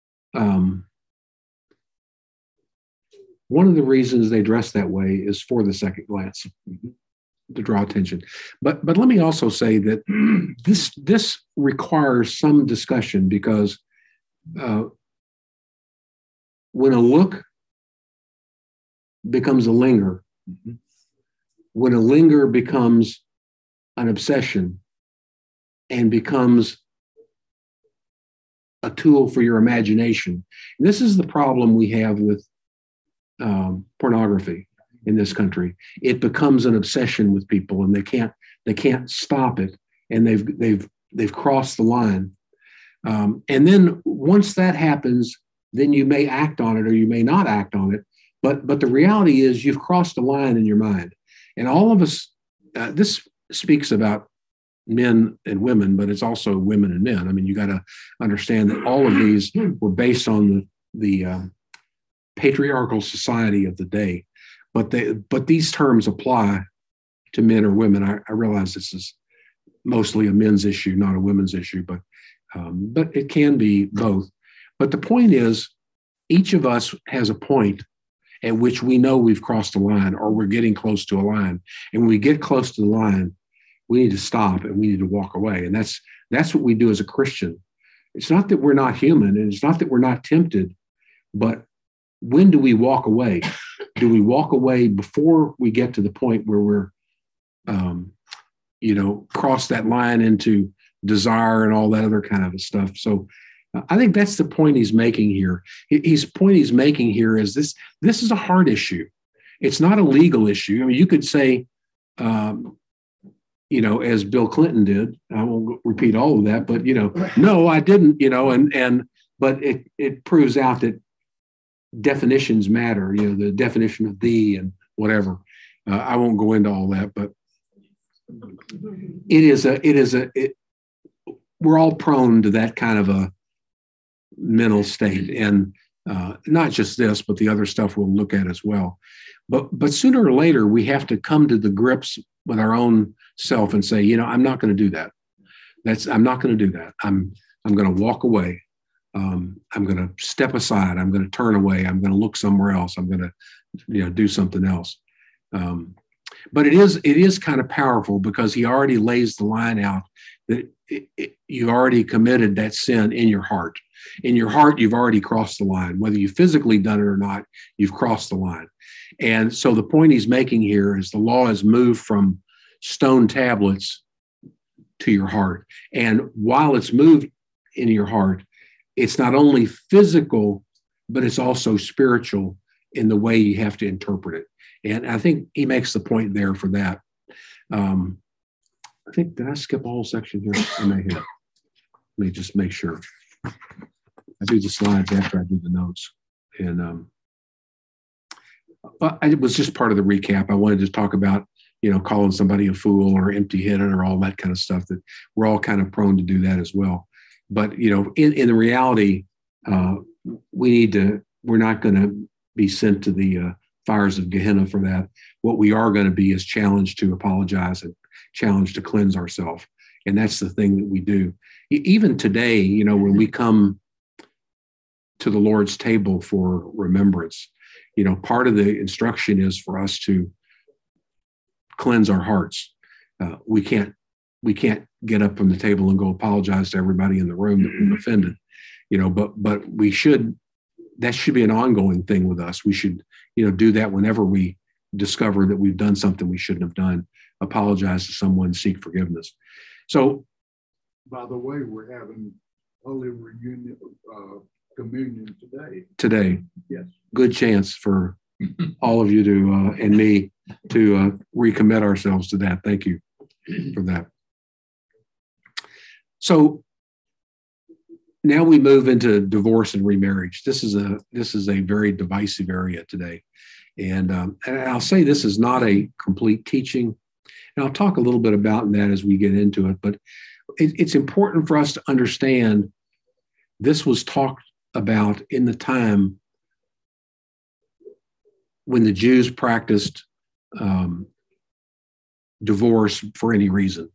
Speaker 2: one of the reasons they dress that way is for the second glance, to draw attention. But let me also say that this requires some discussion, because when a look becomes a linger, when a linger becomes an obsession and becomes a tool for your imagination. And this is the problem we have with pornography in this country. It becomes an obsession with people, and they can't stop it, and they've crossed the line. And then once that happens, then you may act on it or you may not act on it. But the reality is you've crossed a line in your mind. And all of us, this speaks about men and women, but it's also women and men. I mean, you got to understand that all of these were based on the patriarchal society of the day. But these terms apply to men or women. I realize this is mostly a men's issue, not a women's issue, but it can be both. But the point is, each of us has a point at which we know we've crossed a line, or we're getting close to a line. And when we get close to the line, we need to stop and we need to walk away. And that's what we do as a Christian. It's not that we're not human, and it's not that we're not tempted, but when do we walk away? Do we walk away before we get to the point where we're, cross that line into desire and all that other kind of stuff? So I think that's the point he's making here. His point he's making here is this is a heart issue. It's not a legal issue. I mean, you could say, as Bill Clinton did, I won't repeat all of that, but, no, I didn't, but it proves out that definitions matter, the definition of thee and whatever. I won't go into all that, but we're all prone to that kind of a mental state, and not just this, but the other stuff we'll look at as well. But sooner or later, we have to come to the grips with our own self and say, I'm not going to do that. I'm not going to do that. I'm going to walk away. I'm going to step aside. I'm going to turn away. I'm going to look somewhere else. I'm going to, do something else. But it is kind of powerful, because he already lays the line out that you already committed that sin in your heart. In your heart, you've already crossed the line. Whether you've physically done it or not, you've crossed the line. And so the point he's making here is the law has moved from stone tablets to your heart. And while it's moved in your heart, it's not only physical, but it's also spiritual in the way you have to interpret it. And I think he makes the point there for that. I think, did I skip a whole section here? I may have. Let me just make sure. I do the slides after I do the notes. And Well, it was just part of the recap. I wanted to talk about, calling somebody a fool or empty-headed or all that kind of stuff, that we're all kind of prone to do that as well. But, in the reality, we're not going to be sent to the fires of Gehenna for that. What we are going to be is challenged to apologize and challenged to cleanse ourselves. And that's the thing that we do. Even today, when we come to the Lord's table for remembrance, part of the instruction is for us to cleanse our hearts. We can't get up from the table and go apologize to everybody in the room that we've offended, but we should. That should be an ongoing thing with us. We should, do that whenever we discover that we've done something we shouldn't have done. Apologize to someone, seek forgiveness. So,
Speaker 3: by the way, we're having Holy Reunion Communion today.
Speaker 2: Today,
Speaker 3: yes. Good
Speaker 2: chance for all of you to and me to recommit ourselves to that. Thank you for that. So now we move into divorce and remarriage. This is a very divisive area today, and I'll say this is not a complete teaching, and I'll talk a little bit about that as we get into it. But it's important for us to understand this was talked about in the time when the Jews practiced divorce for any reason.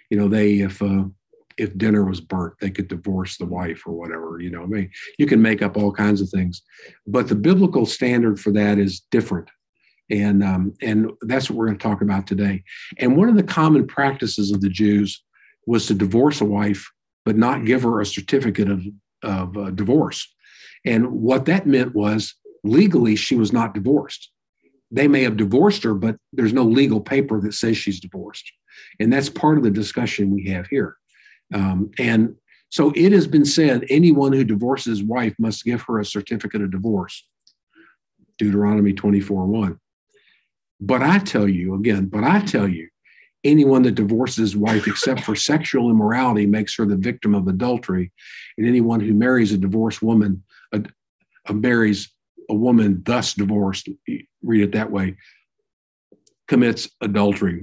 Speaker 2: If dinner was burnt, they could divorce the wife or whatever. You can make up all kinds of things, but the biblical standard for that is different, and that's what we're going to talk about today. And one of the common practices of the Jews was to divorce a wife, but not give her a certificate of divorce. And what that meant was legally she was not divorced. They may have divorced her, but there's no legal paper that says she's divorced, and that's part of the discussion we have here. And so it has been said, anyone who divorces his wife must give her a certificate of divorce. Deuteronomy 24:1. But I tell you, anyone that divorces his wife except for sexual immorality makes her the victim of adultery. And anyone who marries a divorced woman, marries a woman thus divorced, read it that way, commits adultery.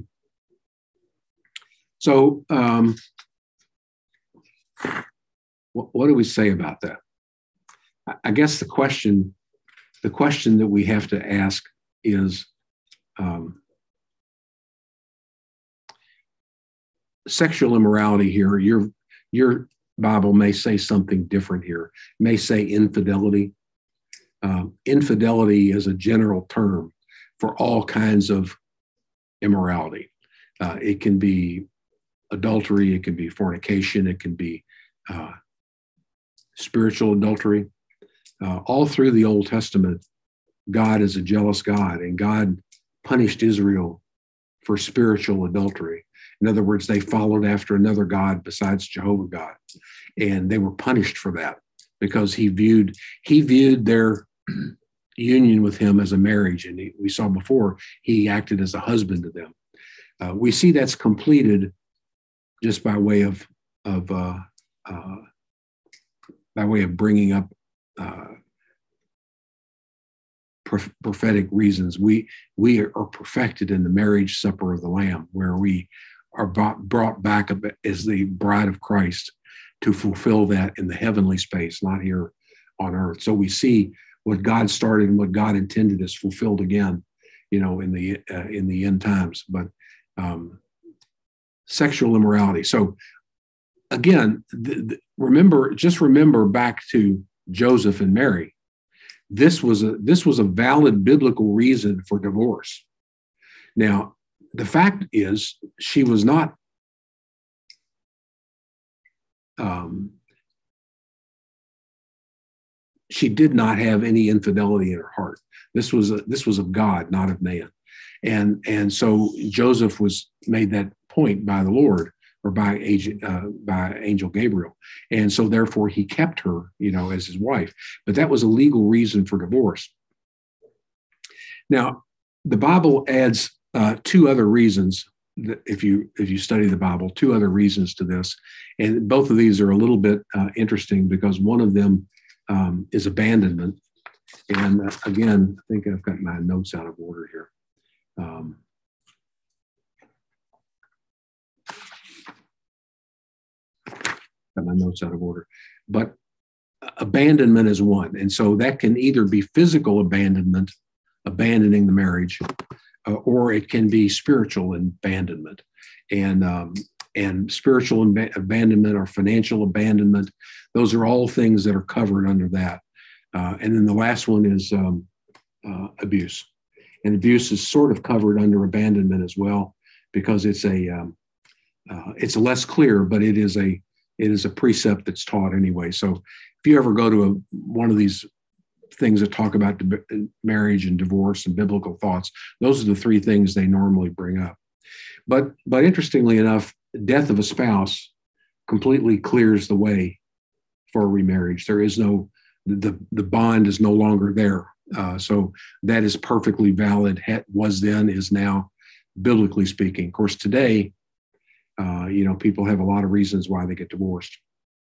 Speaker 2: So, what do we say about that? I guess the question that we have to ask is, sexual immorality here. Your Bible may say something different here. It may say infidelity. Infidelity is a general term for all kinds of immorality. It can be adultery, it can be fornication, it can be spiritual adultery. All through the Old Testament, God is a jealous God, and God punished Israel for spiritual adultery. In other words, they followed after another God besides Jehovah God, and they were punished for that because he viewed their union with him as a marriage, and we saw before he acted as a husband to them. We see that's completed just by way of bringing up prophetic reasons. We are perfected in the marriage supper of the Lamb, where we are brought back as the bride of Christ to fulfill that in the heavenly space, not here on earth. So we see what God started and what God intended is fulfilled again, in the end times. But sexual immorality. So again, remember back to Joseph and Mary. This was a valid biblical reason for divorce. Now, the fact is, she was not she did not have any infidelity in her heart. This was of God, not of man. And so Joseph was made that point by the Lord, or by Angel Gabriel. And so therefore he kept her, as his wife. But that was a legal reason for divorce. Now, the Bible adds two other reasons. If you study the Bible, two other reasons to this. And both of these are a little bit interesting, because one of them is abandonment, And again, I think I've got my notes out of order here. Got my notes out of order. But abandonment is one. And so that can either be physical abandonment, abandoning the marriage, or it can be spiritual abandonment. And spiritual abandonment or financial abandonment, those are all things that are covered under that. And then the last one is abuse. And abuse is sort of covered under abandonment as well, because it's less clear, but it is a precept that's taught anyway. So if you ever go to one of these things that talk about marriage and divorce and biblical thoughts, those are the three things they normally bring up. But interestingly enough, death of a spouse completely clears the way for remarriage. There is no, the bond is no longer there. So that is perfectly valid, was then, is now, biblically speaking. Of course, today, people have a lot of reasons why they get divorced.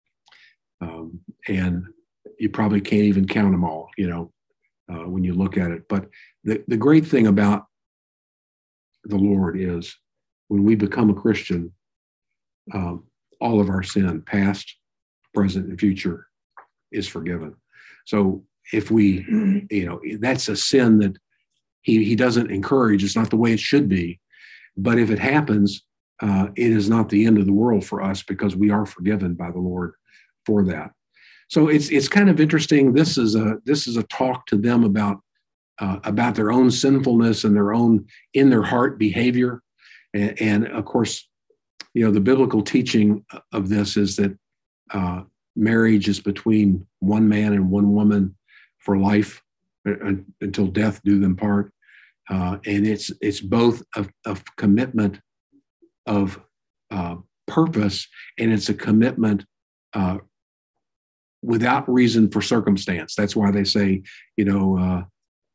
Speaker 2: And you probably can't even count them all, when you look at it. But the great thing about the Lord is when we become a Christian, all of our sin, past, present, and future, is forgiven. So if we, that's a sin that he doesn't encourage. It's not the way it should be. But if it happens, it is not the end of the world for us, because we are forgiven by the Lord for that. So it's kind of interesting. This is a talk to them about their own sinfulness and their own in their heart behavior. And of course, the biblical teaching of this is that marriage is between one man and one woman for life, until death do them part. And it's both a commitment of purpose, and it's a commitment without reason for circumstance. That's why they say, you'll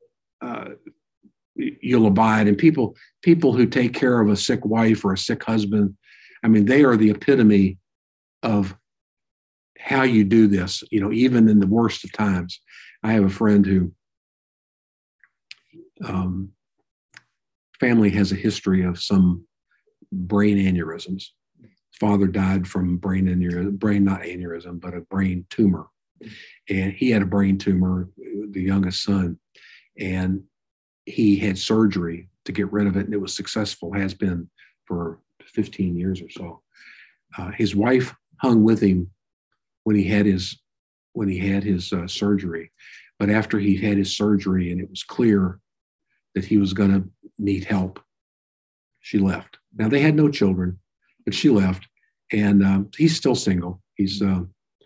Speaker 2: abide. And people who take care of a sick wife or a sick husband, they are the epitome of how you do this, even in the worst of times. I have a friend who family has a history of some brain aneurysms. Father died from brain not aneurysm, but a brain tumor. And he had a brain tumor, the youngest son, and he had surgery to get rid of it, and it was successful, has been for 15 years or so. His wife hung with him when he had his surgery. But after he had his surgery and it was clear that he was going to need help, she left. Now, they had no children, but she left. And he's still single. He's a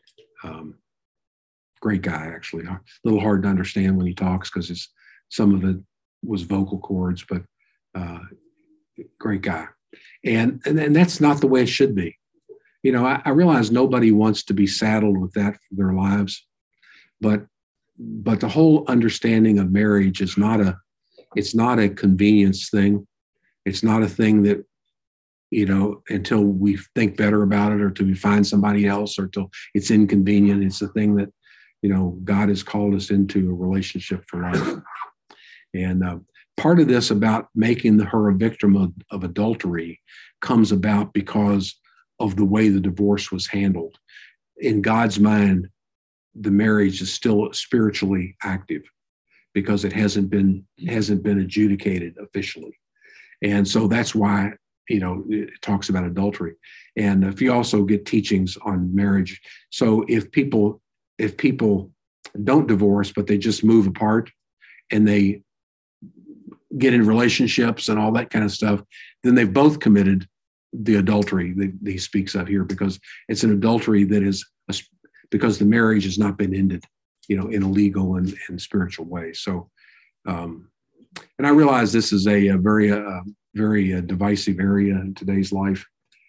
Speaker 2: great guy, actually. A little hard to understand when he talks, because some of it was vocal cords, but great guy. And that's not the way it should be. I realize nobody wants to be saddled with that for their lives, but the whole understanding of marriage is it's not a convenience thing. It's not a thing that, until we think better about it, or till we find somebody else, or till it's inconvenient. It's a thing that, God has called us into a relationship for life. And part of this about making her a victim of adultery comes about because of the way the divorce was handled. In God's mind, the marriage is still spiritually active, because it hasn't been adjudicated officially. And so that's why, it talks about adultery. And if you also get teachings on marriage, so if people don't divorce, but they just move apart and they get in relationships and all that kind of stuff, then they've both committed the adultery that he speaks of here, because it's an adultery that is because the marriage has not been ended, in a legal and spiritual way. So, and I realize this is a very divisive area in today's life.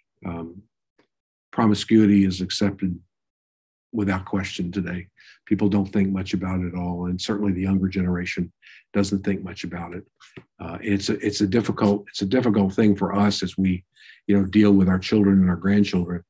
Speaker 2: Promiscuity is accepted without question today. People don't think much about it at all, and certainly the younger generation doesn't think much about it. It's a difficult thing for us as we, deal with our children and our grandchildren.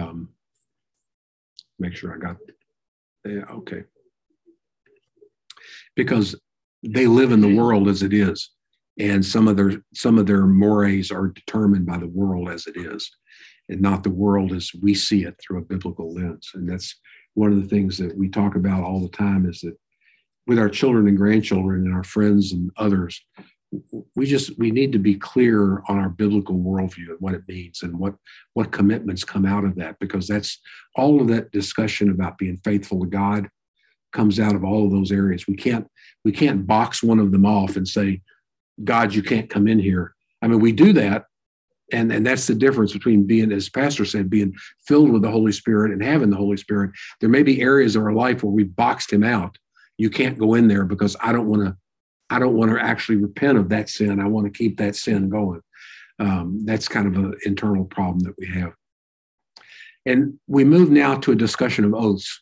Speaker 2: Make sure I got, yeah, okay. because they live in the world as it is. And some of their mores are determined by the world as it is, and not the world as we see it through a biblical lens. And that's one of the things that we talk about all the time, is that with our children and grandchildren and our friends and others, we need to be clear on our biblical worldview and what it means and what commitments come out of that, because that's all of that discussion about being faithful to God comes out of all of those areas. We can't box one of them off and say, God, you can't come in here. I mean, we do that. And that's the difference between being, as Pastor said, being filled with the Holy Spirit and having the Holy Spirit. There may be areas of our life where we boxed him out. You can't go in there because I don't want to actually repent of that sin. I want to keep that sin going. That's kind of an internal problem that we have. And we move now to a discussion of oaths.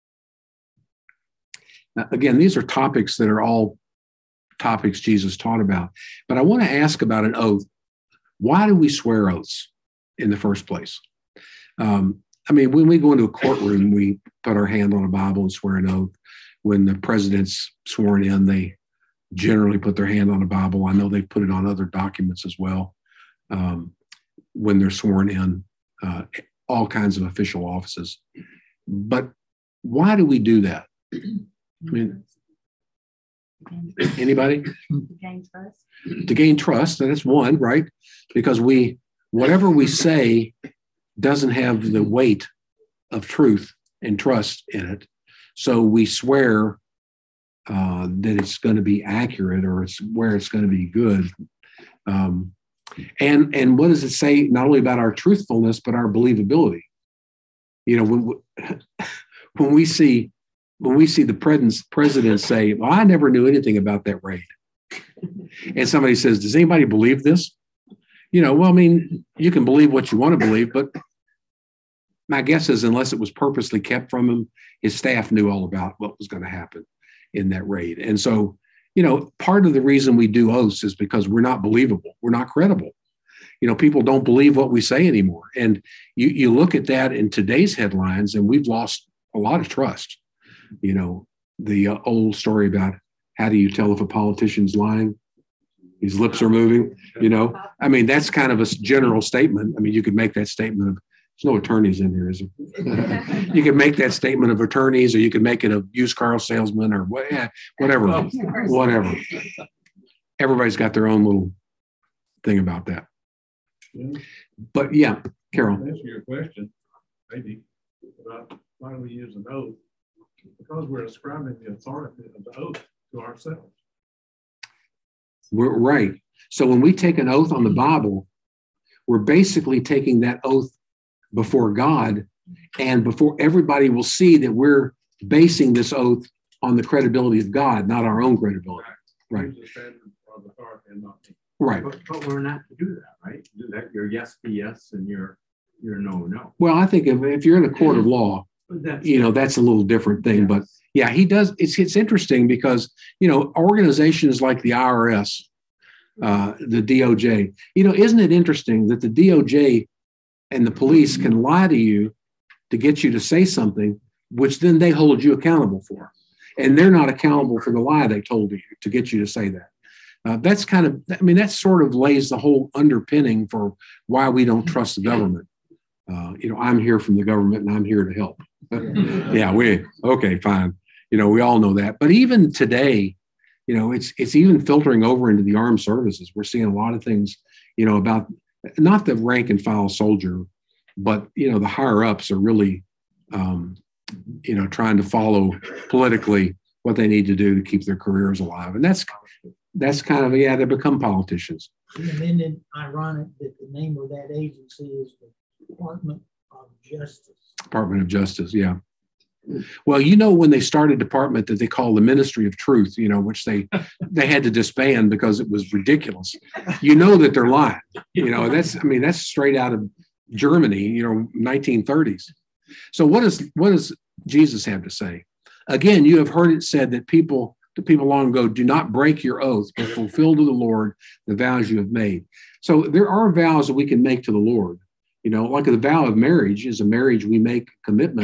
Speaker 2: Now, again, these are topics that are all topics Jesus taught about. But I want to ask about an oath. Why do we swear oaths in the first place? I mean, when we go into a courtroom, we put our hand on a Bible and swear an oath. When the president's sworn in, they generally put their hand on a Bible. I know they've put it on other documents as well. When they're sworn in, all kinds of official offices. But why do we do that? I mean, anybody?
Speaker 5: To gain trust.
Speaker 2: To gain trust, that's one, right? Because whatever we say doesn't have the weight of truth and trust in it. So we swear that it's going to be accurate, or it's where it's going to be good. And what does it say not only about our truthfulness, but our believability? You know, when we see the president say, well, I never knew anything about that raid. And somebody says, does anybody believe this? You know, well, I mean, you can believe what you want to believe, but my guess is unless it was purposely kept from him, his staff knew all about what was going to happen in that raid. And so, you know, part of the reason we do oaths is because we're not believable. We're not credible. You know, people don't believe what we say anymore. And you look at that in today's headlines, and we've lost a lot of trust. You know, the old story about how do you tell if a politician's lying? His lips are moving, you know. I mean, that's kind of a general statement. I mean, you could make that statement of, there's no attorneys in here, is there? You could make that statement of attorneys, or you could make it of used car salesman, or whatever. Everybody's got their own little thing about that.
Speaker 4: Yeah.
Speaker 2: But yeah, Carol.
Speaker 4: To answer your question, maybe, about why do we use an oath? Because we're ascribing the authority of the oath to ourselves.
Speaker 2: We're right. So when we take an oath on the Bible, we're basically taking that oath before God, and before everybody will see that we're basing this oath on the credibility of God, not our own credibility. Right.
Speaker 4: The standard of authority and not me.
Speaker 2: Right.
Speaker 7: But we're not to do that, right? Do that. Your yes be yes, and your no, no.
Speaker 2: Well, I think if you're in a court of law, you know, that's a little different thing. Yes. But yeah, he does. It's interesting because, you know, organizations like the IRS, the DOJ, you know, isn't it interesting that the DOJ and the police can lie to you to get you to say something, which then they hold you accountable for. And they're not accountable for the lie they told you to get you to say that. That's kind of, I mean, that sort of lays the whole underpinning for why we don't trust the government. You know, I'm here from the government and I'm here to help. Yeah, okay, fine. You know, we all know that. But even today, you know, it's even filtering over into the armed services. We're seeing a lot of things, you know, about not the rank and file soldier, but, you know, the higher ups are really, you know, trying to follow politically what they need to do to keep their careers alive. And that's kind of, yeah, they become politicians.
Speaker 6: And then it's ironic that the name of that agency is the Department of Justice.
Speaker 2: Department of Justice, yeah. Well, you know, when they started a department that they call the Ministry of Truth, you know, which they had to disband because it was ridiculous. You know that they're lying. You know, that's straight out of Germany, you know, 1930s. So what does Jesus have to say? Again, you have heard it said that people long ago, do not break your oath, but fulfill to the Lord the vows you have made. So there are vows that we can make to the Lord. You know, like the vow of marriage is a marriage we make commitment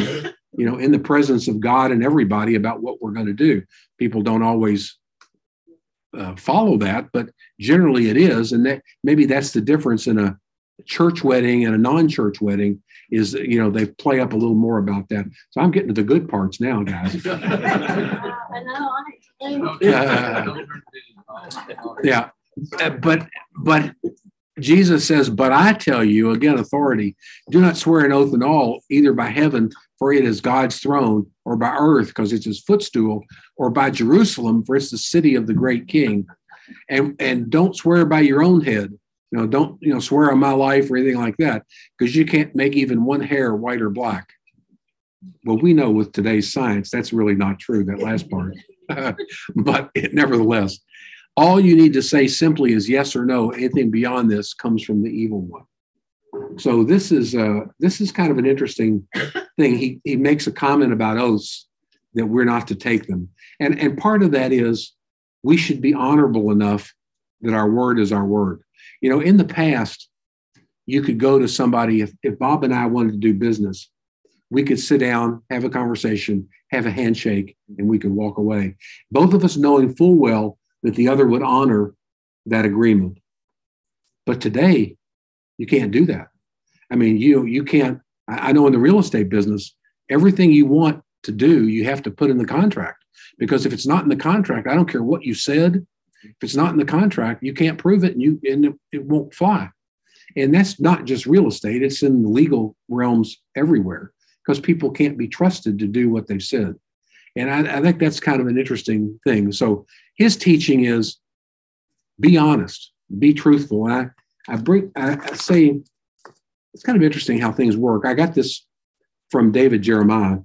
Speaker 2: in the presence of God and everybody about what we're going to do. People don't always follow that, but generally it is. And that maybe that's the difference in a church wedding and a non-church wedding is, they play up a little more about that. So I'm getting to the good parts now, guys. Yeah. But Jesus says, but I tell you, again, authority, do not swear an oath at all, either by heaven, for it is God's throne, or by earth, because it's his footstool, or by Jerusalem, for it's the city of the great king. And don't swear by your own head. Don't swear on my life or anything like that, because you can't make even one hair white or black. Well, we know with today's science, that's really not true, that last part. But nevertheless, all you need to say simply is yes or no. Anything beyond this comes from the evil one. So this is kind of an interesting thing. He makes a comment about oaths that we're not to take them. And part of that is we should be honorable enough that our word is our word. In the past, you could go to somebody, if Bob and I wanted to do business, we could sit down, have a conversation, have a handshake, and we could walk away. Both of us knowing full well that the other would honor that agreement. But today, you can't do that. I mean, you can't. I know in the real estate business, everything you want to do, you have to put in the contract. Because if it's not in the contract, I don't care what you said. If it's not in the contract, you can't prove it, and it won't fly. And that's not just real estate; it's in the legal realms everywhere, because people can't be trusted to do what they've said. And I think that's kind of an interesting thing. So his teaching is be honest, be truthful. And I say it's kind of interesting how things work. I got this from David Jeremiah.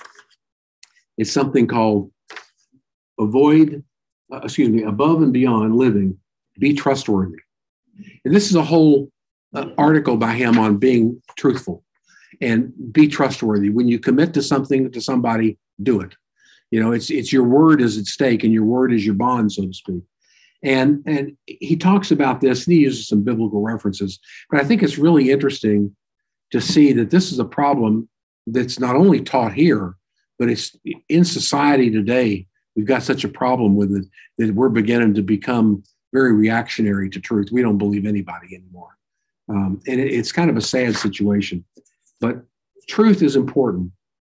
Speaker 2: It's something called above and beyond living, be trustworthy. And this is a whole article by him on being truthful and be trustworthy. When you commit to something, to somebody, do it. It's your word is at stake, and your word is your bond, so to speak. And he talks about this, and he uses some biblical references. But I think it's really interesting to see that this is a problem that's not only taught here, but it's in society today. We've got such a problem with it that we're beginning to become very reactionary to truth. We don't believe anybody anymore. And it's kind of a sad situation. But truth is important.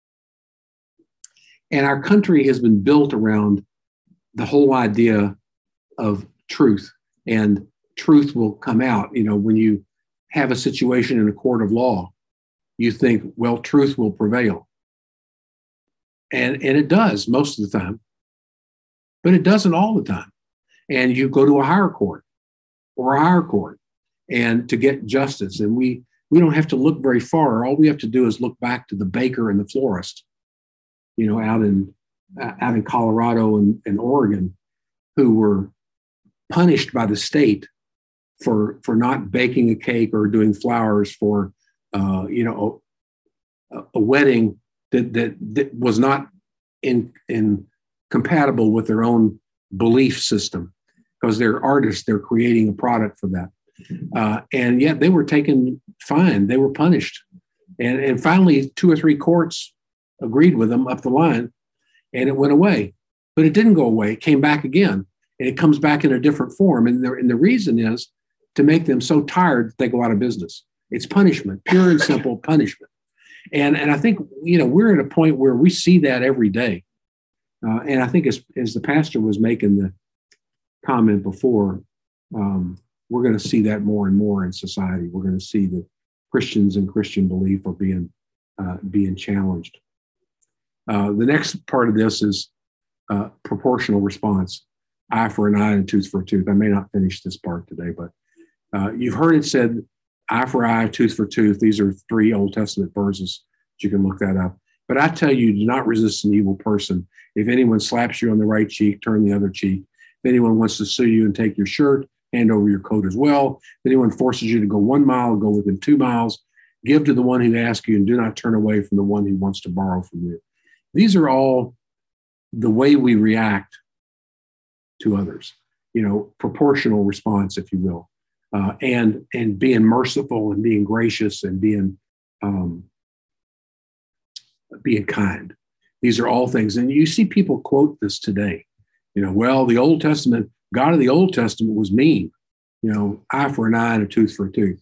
Speaker 2: And our country has been built around the whole idea of truth, and truth will come out. When you have a situation in a court of law, you think, well, truth will prevail. And it does most of the time, but it doesn't all the time. And you go to a higher court and to get justice. And we don't have to look very far. All we have to do is look back to the baker and the florist, out in Colorado and Oregon, who were punished by the state for not baking a cake or doing flowers for a wedding that was not compatible with their own belief system, because they're artists, they're creating a product for that. And yet they were taken fine, they were punished. And finally, 2 or 3 courts agreed with them up the line, and it went away. But it didn't go away, it came back again, and it comes back in a different form. And the reason is to make them so tired that they go out of business. It's punishment, pure and simple punishment. And I think, we're at a point where we see that every day. And I think as the pastor was making the comment before, we're going to see that more and more in society. We're going to see that Christians and Christian belief are being challenged. The next part of this is proportional response. Eye for an eye and tooth for a tooth. I may not finish this part today, but you've heard it said, eye for eye, tooth for tooth. These are 3 Old Testament verses. You can look that up. But I tell you, do not resist an evil person. If anyone slaps you on the right cheek, turn the other cheek. If anyone wants to sue you and take your shirt, hand over your coat as well. If anyone forces you to go 1 mile, go within 2 miles. Give to the one who asks you, and do not turn away from the one who wants to borrow from you. These are all the way we react to others, proportional response, if you will, and being merciful and being gracious and being being kind. These are all things. And you see people quote this today. Well, the Old Testament, God of the Old Testament was mean. Eye for an eye and a tooth for a tooth.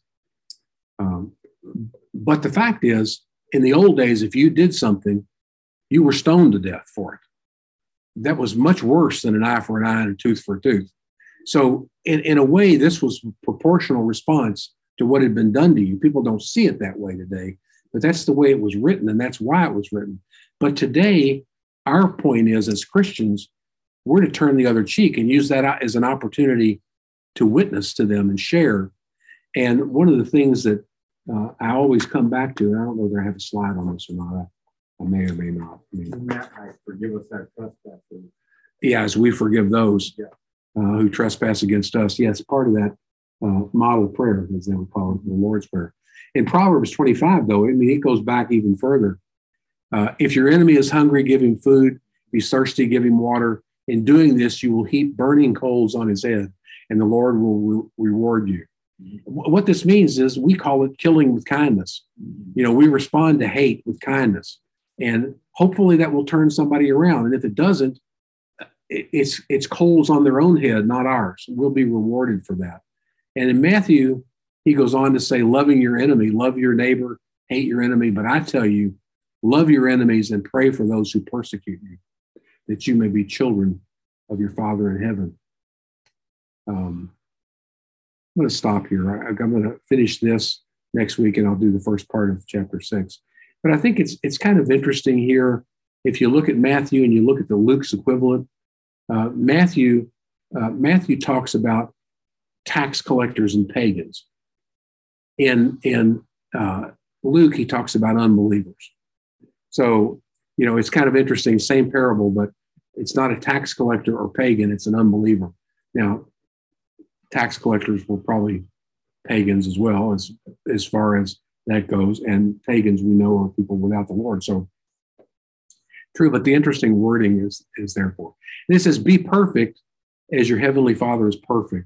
Speaker 2: But the fact is, in the old days, if you did something, you were stoned to death for it. That was much worse than an eye for an eye and a tooth for a tooth. So in a way, this was a proportional response to what had been done to you. People don't see it that way today, but that's the way it was written, and that's why it was written. But today, our point is, as Christians, we're to turn the other cheek and use that as an opportunity to witness to them and share. And one of the things that I always come back to, and I don't know whether I have a slide on this or not. I may or may not.
Speaker 7: Forgive us our trespasses.
Speaker 2: Yeah, as we forgive those who trespass against us. Yes, part of that model prayer, as they would call it, the Lord's Prayer. In Proverbs 25, though, it goes back even further. If your enemy is hungry, give him food. If he's thirsty, give him water. In doing this, you will heap burning coals on his head, and the Lord will reward you. What this means is we call it killing with kindness. We respond to hate with kindness. And hopefully that will turn somebody around. And if it doesn't, it's coals on their own head, not ours. We'll be rewarded for that. And in Matthew, he goes on to say, loving your enemy, love your neighbor, hate your enemy. But I tell you, love your enemies and pray for those who persecute you, that you may be children of your Father in heaven. I'm going to stop here. I'm going to finish this next week, and I'll do the first part of chapter 6. But I think it's kind of interesting here. If you look at Matthew and you look at the Luke's equivalent, Matthew talks about tax collectors and pagans. In Luke, he talks about unbelievers. So, it's kind of interesting, same parable, but it's not a tax collector or pagan, it's an unbeliever. Now, tax collectors were probably pagans as well, as far as that goes. And pagans, we know, are people without the Lord. So true, but the interesting wording is therefore. And it says, be perfect as your heavenly Father is perfect.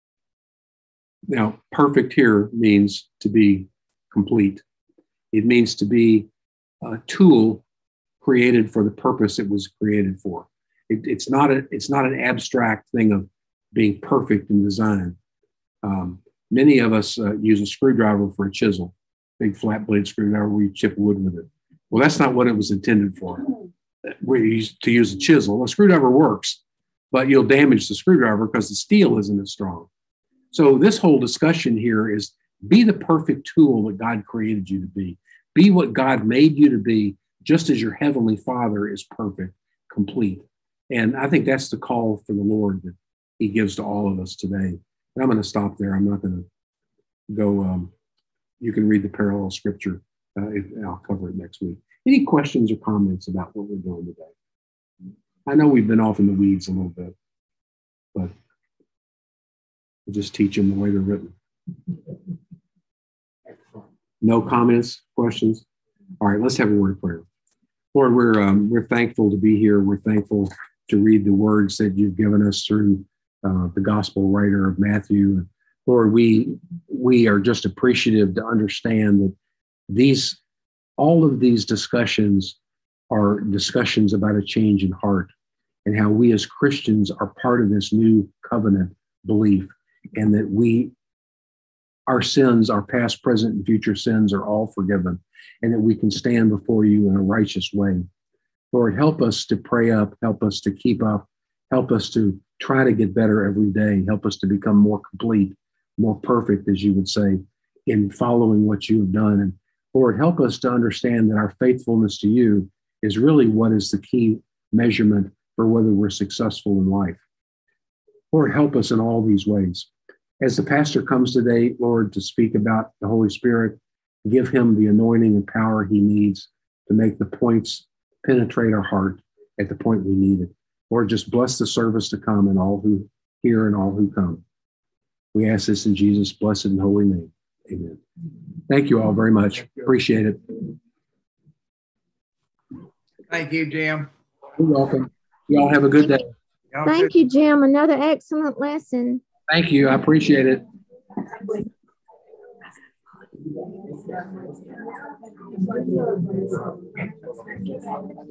Speaker 2: Now, perfect here means to be complete. It means to be a tool created for the purpose it was created for. It's not an abstract thing of being perfect in design. Many of us use a screwdriver for a chisel, big flat blade screwdriver where you chip wood with it. Well, that's not what it was intended for. We used to use a chisel. A screwdriver works, but you'll damage the screwdriver because the steel isn't as strong. So this whole discussion here is be the perfect tool that God created you to be. Be what God made you to be, just as your heavenly Father is perfect, complete. And I think that's the call for the Lord that he gives to all of us today. And I'm going to stop there. I'm not going to go. You can read the parallel scripture. I'll cover it next week. Any questions or comments about what we're doing today? I know we've been off in the weeds a little bit, but we'll just teach them the way they're written. No comments, questions? All right, let's have a word of prayer. Lord, we're thankful to be here. We're thankful to read the words that you've given us through the gospel writer of Matthew. Lord, we are just appreciative to understand that all of these discussions are discussions about a change in heart and how we as Christians are part of this new covenant belief, and that our sins, our past, present, and future sins are all forgiven, and that we can stand before you in a righteous way. Lord, help us to pray up, help us to keep up, help us to try to get better every day, help us to become more complete, more perfect, as you would say, in following what you have done. And Lord, help us to understand that our faithfulness to you is really what is the key measurement for whether we're successful in life. Lord, help us in all these ways. As the pastor comes today, Lord, to speak about the Holy Spirit, give him the anointing and power he needs to make the points penetrate our heart at the point we need it. Lord, just bless the service to come and all who hear and all who come. We ask this in Jesus' blessed and holy name. Amen. Thank you all very much. Appreciate it.
Speaker 8: Thank you, Jim.
Speaker 2: You're welcome. You all have a good day.
Speaker 9: Thank you, Jim. Another excellent lesson.
Speaker 2: Thank you. I appreciate it.